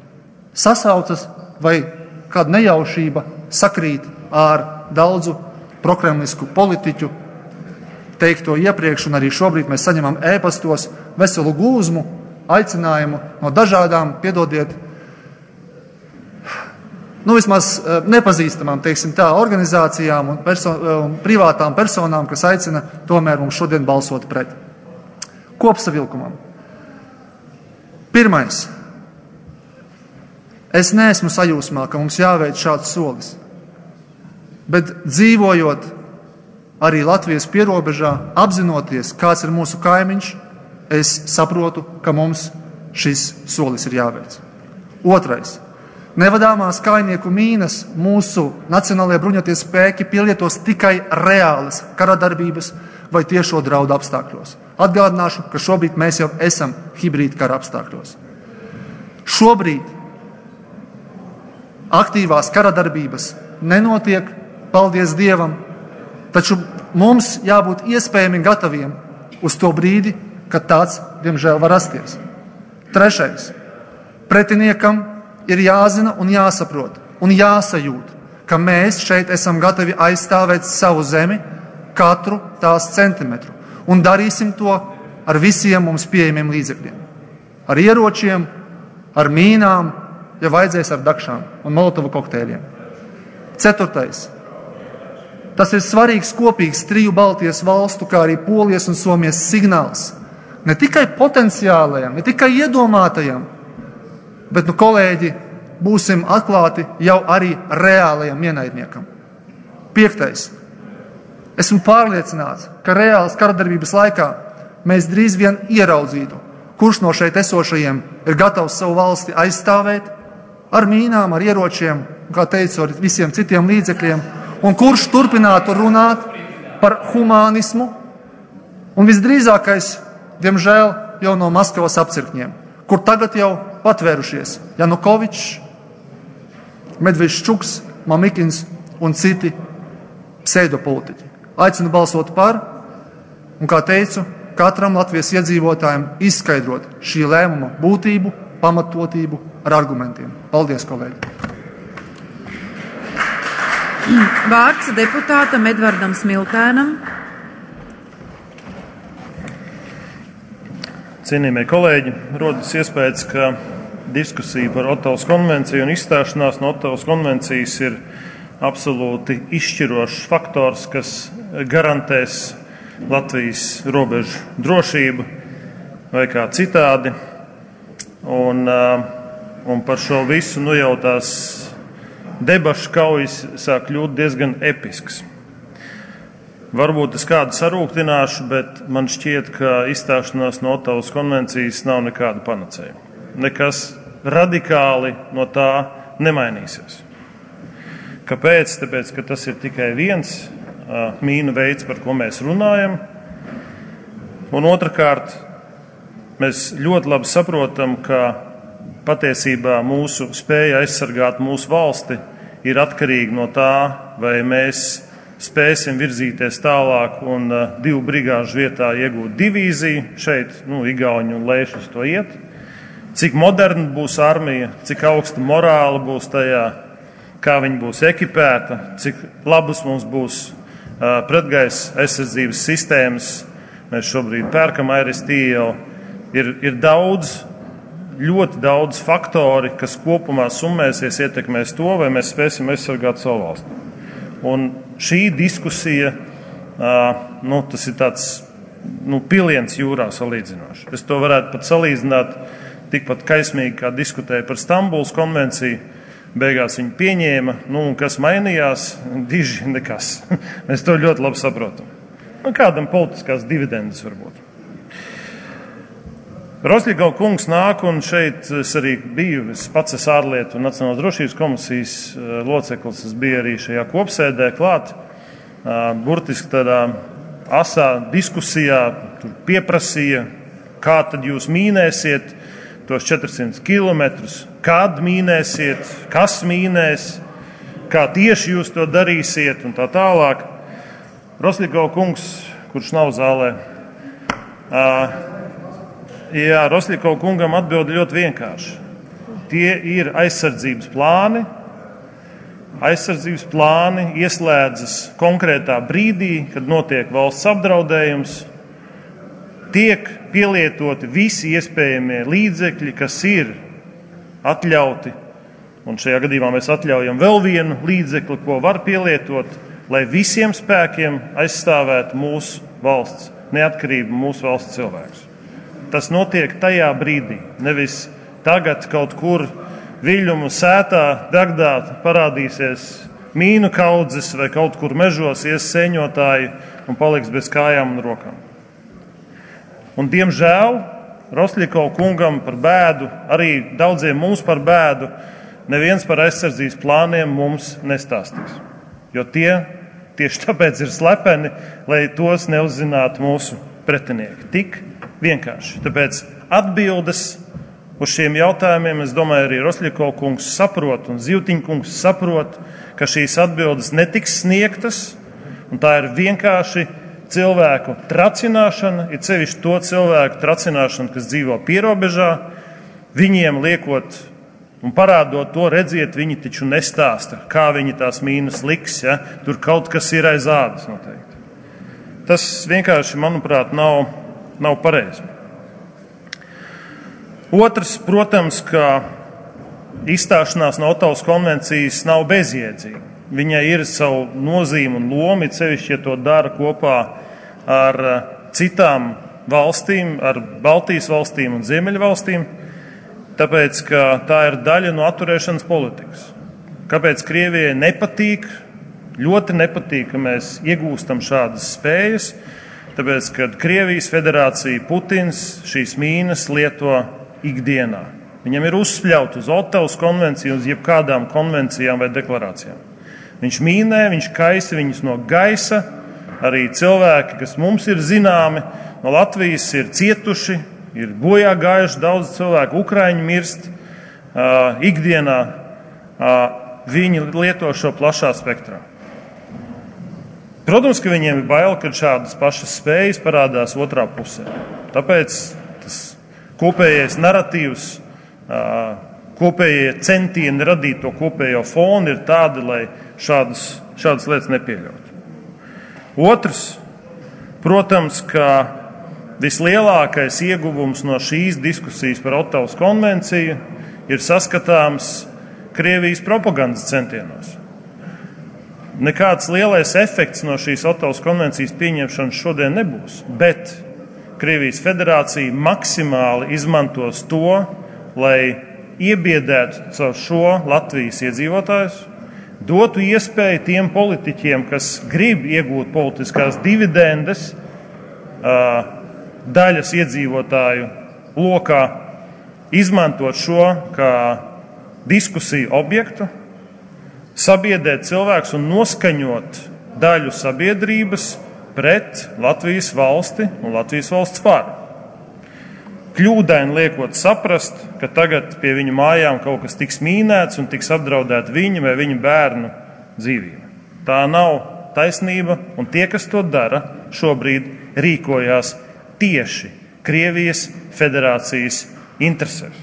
sasaucas vai kāda nejaušība sakrīt ar daudzu prokremlisku politiķu teikto iepriekš, un arī šobrīd mēs saņemam ēpastos veselu gūzmu aicinājumu no dažādām, piedodiet, nu vismaz nepazīstamām, teiksim tā, organizācijām un, perso- un privātām personām, kas aicina tomēr mums šodien balsot pret. Kopsavilkumam. Pirmais. Es neesmu sajūsmā, ka mums jāveic šāds solis, bet dzīvojot arī Latvijas pierobežā, apzinoties, kāds ir mūsu kaimiņš, es saprotu, ka mums šis solis ir jāveic. Otrais. Nevadāmās kājnieku mīnas mūsu nacionālajie bruņotie spēki pielietos tikai reālas karadarbības vai tiešo draudu apstākļos. Atgādināšu, ka šobrīd mēs jau esam hibrīda kara apstākļos. Šobrīd aktīvās karadarbības nenotiek, paldies Dievam, taču mums jābūt iespējami gataviem uz to brīdi, kad tāds, diemžēl, var rasties. Trešais. Pretiniekam ir jāzina un jāsaprot un jāsajūt, ka mēs šeit esam gatavi aizstāvēt savu zemi, katru tās centimetru, un darīsim to ar visiem mums pieejamiem līdzekļiem. Ar ieročiem, ar mīnām, ja vajadzēs ar dakšām un molotovu kokteļiem. Ceturtais. Tas ir svarīgs kopīgs triju Baltijas valstu, kā arī Polijas un Somijas signāls. Ne tikai potenciālajam, ne tikai iedomātajam, bet, nu, kolēģi, būsim atklāti jau arī reālajam ienaidniekam. Piektais. Esmu pārliecināts, ka reālas karadarbības laikā mēs drīz vien ieraudzītu kurš no šeit esošajiem ir gatavs savu valsti aizstāvēt ar mīnām, ar ieročiem, kā teicu, ar visiem citiem līdzekļiem, un kurš turpinātu runāt par humānismu, un visdrīzākais, diemžēl, jau no Maskavas apcirkņiem, kur tagad jau patvērušies Janukovičs, Medvedčuks, Mamikins un citi pseidopolitiķi. Aicinu balsot par, un, kā teicu, katram Latvijas iedzīvotājiem izskaidrot šī lēmuma būtību, pamatotību ar argumentiem. Paldies, kolēģi! Vārds deputātam Edvardam Smiltēnam. Cienījamie kolēģi, rodas iespējas, ka diskusija par Otavas konvenciju un izstāšanās no Otavas konvencijas ir absolūti izšķirošs faktors, kas garantēs Latvijas robežu drošību vai kā citādi. Un, un par šo visu nu jau tās debašu kaujas sāk kļūt diezgan episks. Varbūt es kādu sarūktināšu, bet man šķiet, ka izstāšanās no Otavas konvencijas nav nekāda panacēja. Nekas radikāli no tā nemainīsies. Kāpēc? Tāpēc, ka tas ir tikai viens uh, mīnu veids, par ko mēs runājam. Un otrkārt, mēs ļoti labi saprotam, ka patiesībā mūsu spēja aizsargāt mūsu valsti ir atkarīga no tā, vai mēs spēsim virzīties tālāk un uh, divu brigāžu vietā iegūt divīziju. Šeit, nu, Igauņi un Leišas to iet. Cik moderna būs armija, cik augsta morāla būs tajā, kā viņa būs ekipēta, cik labas mums būs uh, pretgaisa aizsardzības sistēmas. Mēs šobrīd pērkam I R S T jau. Ir, ir daudz, ļoti daudz faktori, kas kopumā summēsies, ietekmēs to, vai mēs spēsim aizsargāt savu valsti. Un šī diskusija, uh, nu, tas ir tāds nu, piliens jūrā salīdzinoši. Es to varētu pat salīdzināt tikpat kaismīgi, kā diskutēja par Stambulas konvenciju. Beigās viņi pieņēma, nu, un kas mainījās, diži nekas. Mēs to ļoti labi saprotam. Nu, kādam politiskās dividendes varbūt. Rosļikov kungs nāk, un šeit es arī biju, es pats esmu ārlietu un Nacionālās drošības komisijas loceklis, es biju arī šajā kopsēdē klāt, burtiski tādā asā diskusijā, tur pieprasīja, kā tad jūs mīnēsiet tos četrsimt kilometrus, kad mīnēsiet, kas mīnēs, kā tieši jūs to darīsiet un tā tālāk. Rosļikov kungs, kurš nav zālē, uh, jā, Rosļikov kungam atbild ļoti vienkārši. Tie ir aizsardzības plāni. Aizsardzības plāni ieslēdzas konkrētā brīdī, kad notiek valsts apdraudējums. Tiek pielietoti visi iespējamie līdzekļi, kas ir atļauti, un šajā gadījumā mēs atļaujam vēl vienu līdzekli, ko var pielietot, lai visiem spēkiem aizstāvētu mūsu valsts neatkarību, mūsu valsts cilvēkus. Tas notiek tajā brīdī, nevis tagad kaut kur Viļņumu sētā, Dagdā parādīsies mīnu kaudzes vai kaut kur mežos ies sēņotāji un paliks bez kājām un rokām. Un, diemžēl, Rosļikov kungam par bēdu, arī daudziem mums par bēdu, neviens par aizsardzības plāniem mums nestāstīs. Jo tie tieši tāpēc ir slepeni, lai tos neuzzinātu mūsu pretinieki. Tik vienkārši. Tāpēc atbildes uz šiem jautājumiem, es domāju, arī Rosļikov kungs saprot un Zivtiņ kungs saprot, ka šīs atbildes netiks sniegtas, un tā ir vienkārši cilvēku tracināšana, ir sevišķi to cilvēku tracināšana, kas dzīvo pierobežā, viņiem liekot un parādot to, redziet, viņi taču nestāsta, kā viņi tās mīnas liks, ja? Tur kaut kas ir aiz ādas noteikti. Tas vienkārši, manuprāt, nav, nav pareizi. Otrs, protams, ka izstāšanās no Otavas konvencijas nav bezjēdzīga. Viņai ir savu nozīmi un lomu, sevišķi, ja to dara kopā ar citām valstīm, ar Baltijas valstīm un Ziemeļvalstīm, tāpēc, ka tā ir daļa no atturēšanas politikas. Kāpēc Krievijai nepatīk, ļoti nepatīk, ka mēs iegūstam šādas spējas? tāpēc, ka Krievijas federācija Putins šīs mīnas lieto ikdienā. Viņam ir uzspļaut uz Otavas konvenciju, uz jebkādām konvencijām vai deklarācijām. Viņš mīnē, viņš kaisa viņus no gaisa, arī cilvēki, kas mums ir zināmi, no Latvijas ir cietuši, ir bojā gājuši daudz cilvēku, ukraiņi mirst uh, ikdienā, uh, viņi lieto šo plašā spektrā. Protams, ka viņiem ir bail, kad šādas pašas spējas parādās otrā pusē. Tāpēc tas kopējais naratīvs, kopējie centieni radīt to kopējo fonu ir tādi, lai šādas, šādas lietas nepieļautu. Otrs, protams, ka vislielākais ieguvums no šīs diskusijas par Otavas konvenciju ir saskatāms Krievijas propagandas centienos. Nekāds lielais efekts no šīs Otavas konvencijas pieņemšanas šodien nebūs, bet Krievijas federācija maksimāli izmantos to, lai iebiedētu caur šo Latvijas iedzīvotājus, dotu iespēju tiem politiķiem, kas grib iegūt politiskās dividendes daļas iedzīvotāju lokā, izmantot šo kā diskusiju objektu, sabiedrēt cilvēkus un noskaņot daļu sabiedrības pret Latvijas valsti un Latvijas valsts varu. Kļūdaini liekot saprast, ka tagad pie viņu mājām kaut kas tiks mīnēts un tiks apdraudēt viņa vai viņa bērnu dzīvība. Tā nav taisnība, un tie, kas to dara, šobrīd rīkojās tieši Krievijas federācijas interesēs.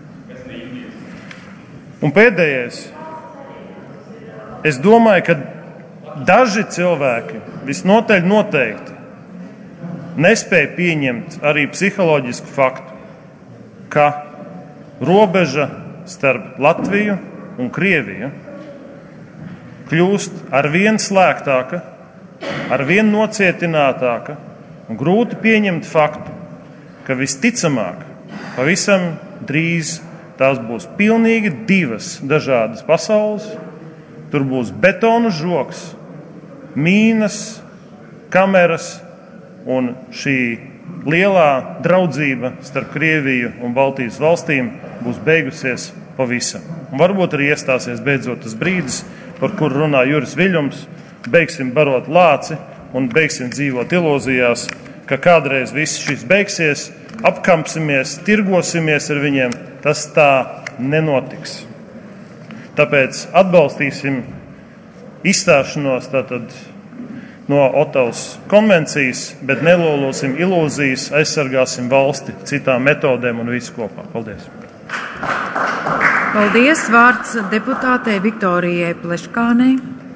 Un pēdējais. Es domāju, ka daži cilvēki visnotaļ noteikti nespēja pieņemt arī psiholoģisku faktu, ka robeža starp Latviju un Krieviju kļūst arvien slēgtāka, arvien nocietinātāka un grūti pieņemt faktu, ka visticamāk pavisam drīz tās būs pilnīgi divas dažādas pasaules. Tur būs betona žoks, mīnas, kameras un šī lielā draudzība starp Krieviju un Baltijas valstīm būs beigusies pavisam. Un varbūt arī iestāsies beidzot tas brīdis, par kuru runā Juris Viļņums, beigsim barot lāci un beigsim dzīvot ilūzijās, ka kādreiz viss šis beigsies, apkampsimies, tirgosimies ar viņiem. Tas tā nenotiks. Tāpēc atbalstīsim izstāšanos tātad no Otavas konvencijas, bet nelolosim ilūzijas, aizsargāsim valsti citām metodēm un visu kopā. Paldies! Paldies! Vārds deputātei Viktorijai Pleškānei.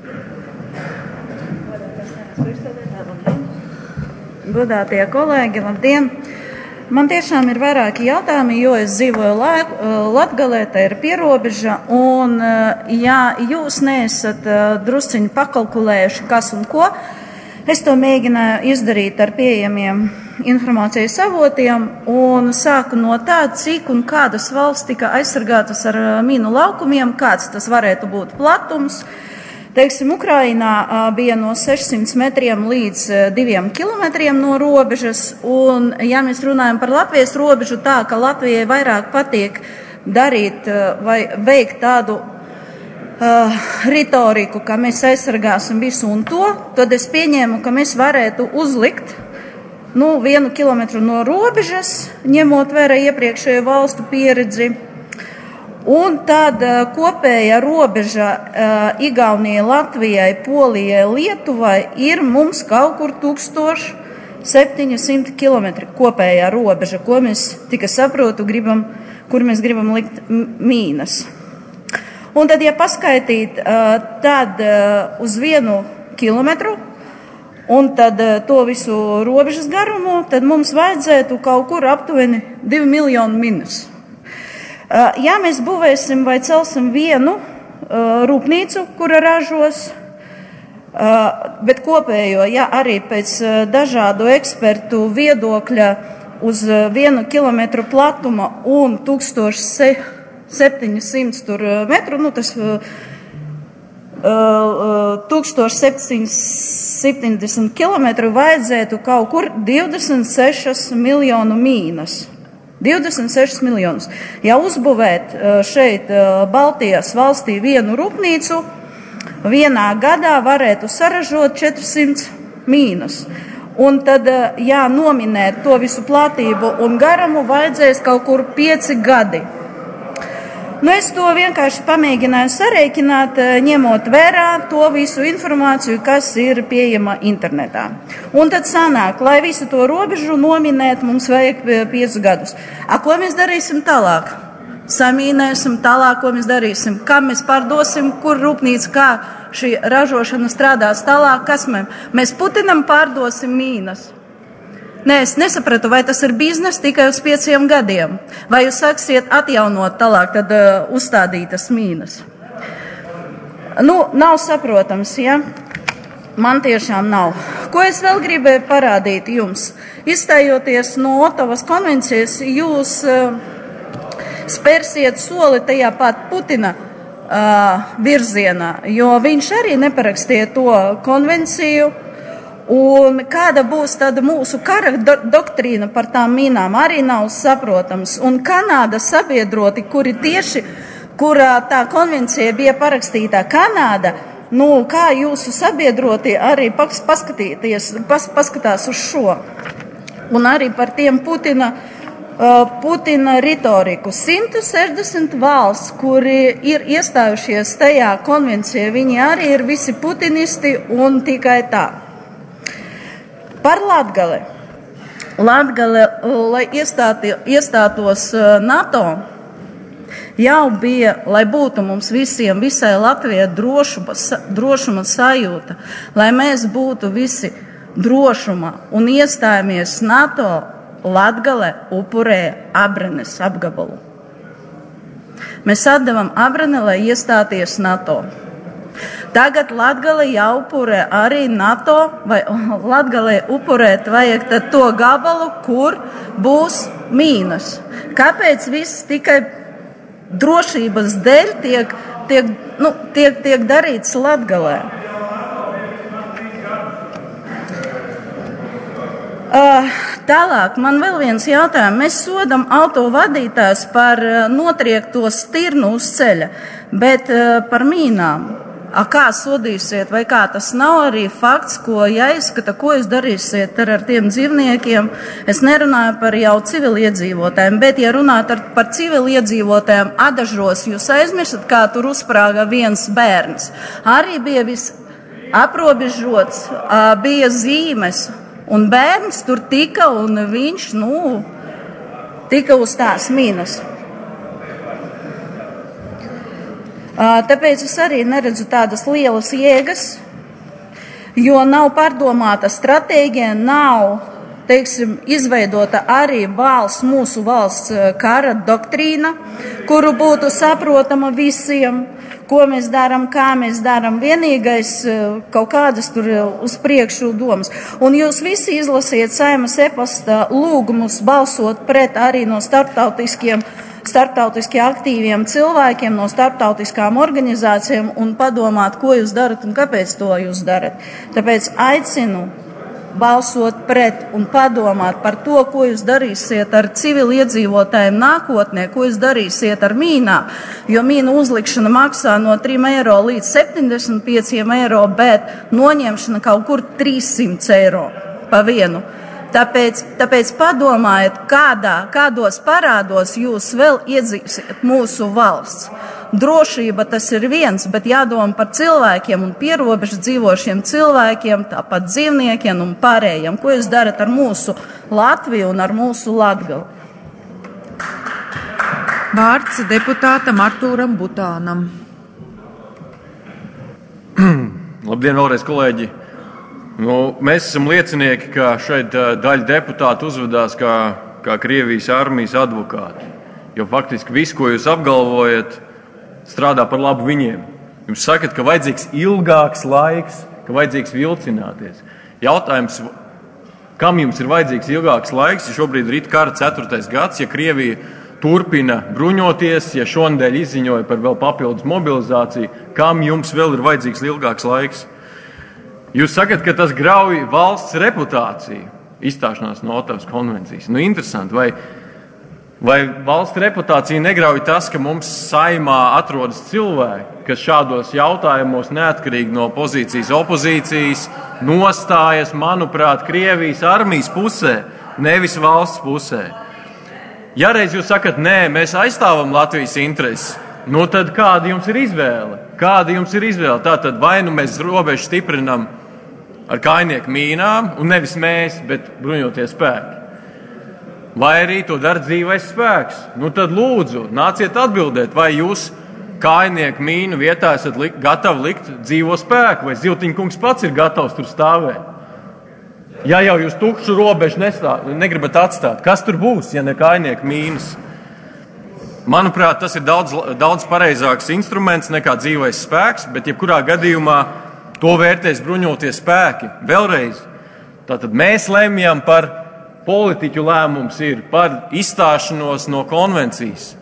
Godātie kolēģi, labdien! Man tiešām ir vairāki jautājumi, jo es dzīvoju Latgalē, tā ir pierobeža, un ja jūs neesat drusciņi pakalkulējuši, kas un ko, es to mēģināju izdarīt ar pieejamiem informācijas avotiem, un sāku no tā, cik un kādas valsts tika aizsargātas ar mīnu laukumiem, kāds tas varētu būt platums. Teiksim, Ukrainā bija no sešsimt metriem līdz diviem kilometriem no robežas, un ja mēs runājam par Latvijas robežu tā, ka Latvijai vairāk patīk darīt vai veikt tādu uh, retoriku, ka mēs aizsargāsim visu un to, tad es pieņēmu, ka mēs varētu uzlikt nu, vienu kilometru no robežas, ņemot vērā iepriekšējo valstu pieredzi. Un tad uh, kopēja robeža uh, Igaunijai, Latvijai, Polijai, Lietuvai ir mums kaut kur tūkstoš septiņi simti kilometri kopējā robeža, ko mēs, tika saprotu, gribam, kur mēs gribam likt mīnas. Un tad, ja paskaitīt, uh, tad uh, uz vienu kilometru un tad uh, to visu robežas garumu, tad mums vajadzētu kaut kur aptuveni divi miljoni minus. Ja mēs būvēsim vai celsim vienu uh, rūpnīcu, kura ražos, uh, bet kopējo, ja arī pēc uh, dažādu ekspertu viedokļa uz uh, vienu kilometru platuma un tūkstoš septiņsimt metru, nu tas uh, tūkstoš septiņdesmit kilometru vajadzētu kaut kur divdesmit sešas miljonu mīnas. divdesmit sešas miljonus. Ja uzbūvēt šeit Baltijas valstī vienu rūpnīcu, vienā gadā varētu saražot četrsimt mīnas. Un tad, ja nominēt to visu platību un garumu, vajadzēs kaut kur pieci gadi. Nu, es to vienkārši pamēģināju sarēķināt, ņemot vērā to visu informāciju, kas ir pieejama internetā. Un tad sanāk, lai visu to robežu nominēt, mums vajag piecus gadus. A, ko mēs darīsim tālāk? Samīnēsim tālāk, ko mēs darīsim, kam mēs pārdosim, kur rūpnīca, kā šī ražošana strādās tālāk, kas mēs, mēs Putinam pārdosim mīnas. Nē, es nesapratu, vai tas ir biznes tikai uz pieciem gadiem, vai jūs sāksiet atjaunot tālāk tad uh, uzstādītas mīnas. Nu, nav saprotams, ja? Man tiešām nav. Ko es vēl gribēju parādīt jums? Izstājoties no Otavas konvencijas, jūs uh, spērsiet soli tajā pat Putina uh, virzienā, jo viņš arī neparakstīja to konvenciju. Un kāda būs tāda mūsu kara do doktrīna par tām mīnām, arī nav saprotams. Un Kanāda sabiedroti, kuri tieši, kurā tā konvencija bija parakstītā, Kanāda, nu, kā jūsu sabiedroti arī pas, paskatīties, pas, paskatās uz šo. Un arī par tiem Putina, uh, Putina retoriku. simt sešdesmit valsts, kuri ir iestājušies tajā konvencijā, viņi arī ir visi putinisti un tikai tā. Par Latgali. Latgale, lai iestāti, iestātos NATO, jau bija, lai būtu mums visiem, visai Latvijai drošuma, drošuma sajūta, lai mēs būtu visi drošuma un iestājamies NATO, Latgale upurēja Abrenes apgabalu. Mēs atdevam Abreni, lai iestāties NATO. Tagad Latgale jau upurē arī NATO, vai Latgalē upurēt vajag tad to gabalu, kur būs mīnas. Kāpēc viss tikai drošības dēļ tiek, tiek, nu, tiek, tiek darīts Latgalē? Uh, tālāk, man vēl viens jautājums. Mēs sodam auto vadītājs par uh, notriekto stirnu uz ceļa, bet uh, par mīnām. A, kā sodīsiet, vai kā tas nav arī fakts, ko jāizskata, ko jūs darīsiet ar, ar tiem dzīvniekiem? Es nerunāju par jau civiliedzīvotājiem, bet, ja runāt ar, par civiliedzīvotājiem Adažos, jūs aizmirstat, kā tur uzsprāga viens bērns. Arī bija viss aprobežots, bija zīmes, un bērns tur tika, un viņš, nu, tika uz tās mīnas. Tāpēc es arī neredzu tādas lielas jēgas, jo nav pārdomāta stratēģija, nav, teiksim, izveidota arī valsts, mūsu valsts kara doktrīna, kuru būtu saprotama visiem, ko mēs darām, kā mēs darām. Vienīgais kaut kādas tur uz priekšu domas. Un jūs visi izlasiet Saeimas e-pasta lūgumus balsot pret arī no starptautiskiem starptautiski aktīviem cilvēkiem, no starptautiskām organizācijām un padomāt, ko jūs darat un kāpēc to jūs darat. Tāpēc aicinu balsot pret un padomāt par to, ko jūs darīsiet ar civiliedzīvotājiem nākotnē, ko jūs darīsiet ar mīnām, jo mīnu uzlikšana maksā no trim eiro līdz septiņdesmit pieciem eiro, bet noņemšana kaut kur trīssimt eiro pa vienu. Tāpēc, tāpēc padomājiet, kādā, kādos parādos jūs vēl iedzīsiet mūsu valsts. Drošība tas ir viens, bet jādomā par cilvēkiem un pierobežu dzīvošiem cilvēkiem, tāpat dzīvniekiem un pārējiem. Ko jūs darat ar mūsu Latviju un ar mūsu Latgali? Vārds deputātam Artūram Butānam. Labdien vēlreiz, kolēģi! Nu, mēs esam liecinieki, ka šeit daļa deputātu uzvedās kā, kā Krievijas armijas advokāti. Jo faktiski viss, ko jūs apgalvojat, strādā par labu viņiem. Jums sakat, ka vajadzīgs ilgāks laiks, ka vajadzīgs vilcināties. Jautājums, kam jums ir vajadzīgs ilgāks laiks, ja šobrīd ir it kara ceturtais gads, ja Krievija turpina bruņoties, ja šonadēļ izziņoja par vēl papildus mobilizāciju, kam jums vēl ir vajadzīgs ilgāks laiks? Jūs sakat, ka tas grauj valsts reputāciju, izstāšanās no Otavas konvencijas. Nu, interesanti, vai, vai valsts reputācija negrauj tas, ka mums saimā atrodas cilvēki, kas šādos jautājumos neatkarīgi no pozīcijas opozīcijas nostājas, manuprāt, Krievijas armijas pusē, nevis valsts pusē. Ja reiz jūs sakat, nē, mēs aizstāvam Latvijas intereses, nu tad kāda jums ir izvēle? Kāda jums ir izvēle? Tātad vai nu mēs robežu stiprinam ar kājnieku mīnām, un nevis mēs, bet bruņotie spēki. Vai arī to dara dzīvais spēks. Nu tad lūdzu, nāciet atbildēt, vai jūs kājnieku mīnu vietā esat likt, gatavi likt dzīvo spēku, vai Ziltiņkungs pats ir gatavs tur stāvēt. Ja jau jūs tukšu robežu nestā, negribat atstāt, kas tur būs, ja ne kājnieku mīnas? Manuprāt, tas ir daudz, daudz pareizāks instruments nekā dzīvais spēks, bet jebkurā gadījumā to vērtēs bruņotie spēki. Vēlreiz, tātad mēs lemjam par politiķu lēmums ir par izstāšanos no konvencijas.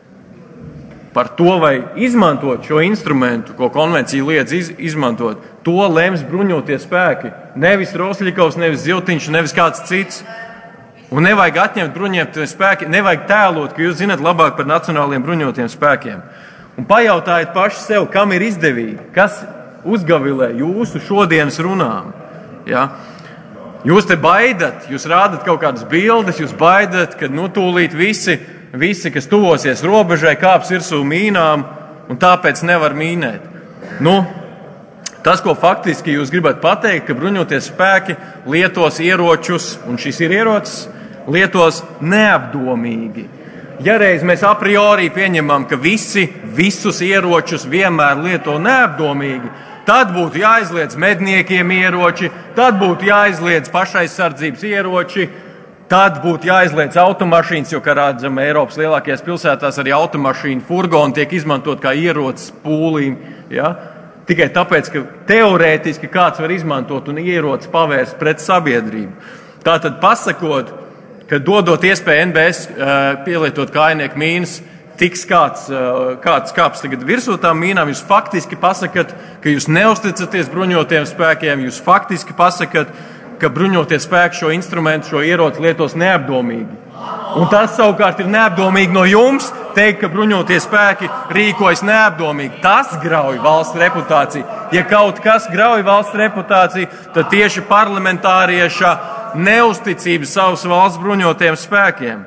Par to, vai izmantot šo instrumentu, ko konvencija liedz iz, izmantot, to lems bruņotie spēki. Nevis Rosļikovs, nevis Ziltiņš, nevis kāds cits. Un nevajag atņemt bruņotie spēki, nevajag tēlot, ka jūs zināt labāk par nacionāliem bruņotiem spēkiem. Un pajautājiet paši sev, kam ir izdevīgi, kas uzgavilē jūsu šodienas runām. Ja? Jūs te baidat, jūs rādat kaut kādas bildes, jūs baidat, ka nu tūlīt visi Visi, kas tuvosies robežai, kāps virsū mīnām, un tāpēc nevar mīnēt. Nu, tas, ko faktiski jūs gribat pateikt, ka bruņotie spēki lietos ieročus, un šis ir ierocis, lietos neapdomīgi. Ja reiz mēs a priori pieņemam, ka visi visus ieročus vienmēr lieto neapdomīgi, tad būtu jāizliedz medniekiem ieroči, tad būtu jāizliedz pašaizsardzības ieroči, tad būtu jāizliedz automašīnas, jo, kā redzam, Eiropas lielākajās pilsētās arī automašīnu furgoni tiek izmantot kā ierocis pūlīm. Ja? Tikai tāpēc, ka teorētiski kāds var izmantot un ierocis pavērst pret sabiedrību. Tātad pasakot, ka dodot iespēju N B S uh, pielietot kājnieku mīnas, tiks kāds, uh, kāds kāps tagad virsū tām mīnām, jūs faktiski pasakat, ka jūs neusticaties bruņotiem spēkiem, jūs faktiski pasakat, ka bruņotie spēki šo instrumentu, šo ieroci lietos neapdomīgi. Un tas savukārt ir neapdomīgi no jums teikt, ka bruņotie spēki rīkojas neapdomīgi. Tas grauj valsts reputāciju. Ja kaut kas grauj valsts reputāciju, tad tieši parlamentārieša neusticība savas valsts bruņotiem spēkiem.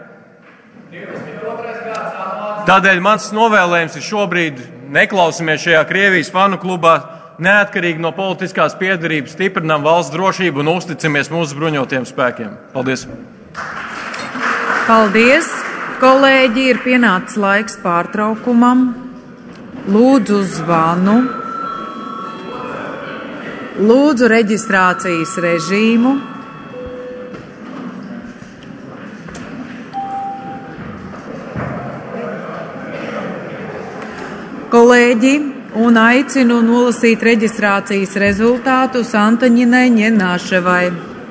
Tādēļ mans novēlējums ir šobrīd neklausamies šajā Krievijas fanu klubā, neatkarīgi no politiskās piederības stiprinām valsts drošību un uzticamies mūsu bruņotiem spēkiem. Paldies! Paldies! Kolēģi, ir pienācis laiks pārtraukumam. Lūdzu zvanu. Lūdzu reģistrācijas režīmu. Kolēģi, un aicinu nolasīt reģistrācijas rezultātus Antaņinai Ņenāševai.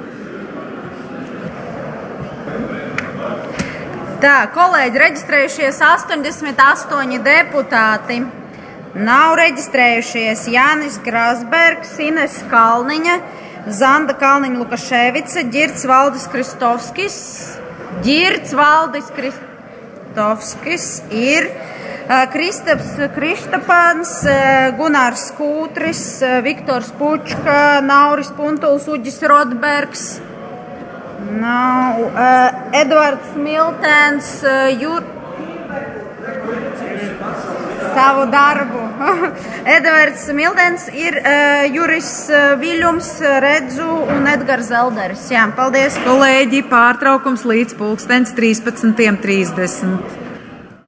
Tā, kolēģi, reģistrējušies astoņdesmit astoņi deputāti. Nav reģistrējušies Jānis Grasbergs, Ines Kalniņa, Zanda Kalniņa Lukaševica, Ģirds Valdis Kristovskis. Ģirds Valdis Kristovskis ir Kristaps Kristapāns, Gunārs Kūtris, Viktors Pučka, Nauris Puntuls, Uģis Rodbergs, nav, uh, Edvards Miltens, uh, Jur... savu darbu. Edvards Miltens ir uh, Juris Viļums, Redzu un Edgars Zelderis. Jā, paldies. Kolēģi, pārtraukums līdz pulkstens trīspadsmitiem trīsdesmit.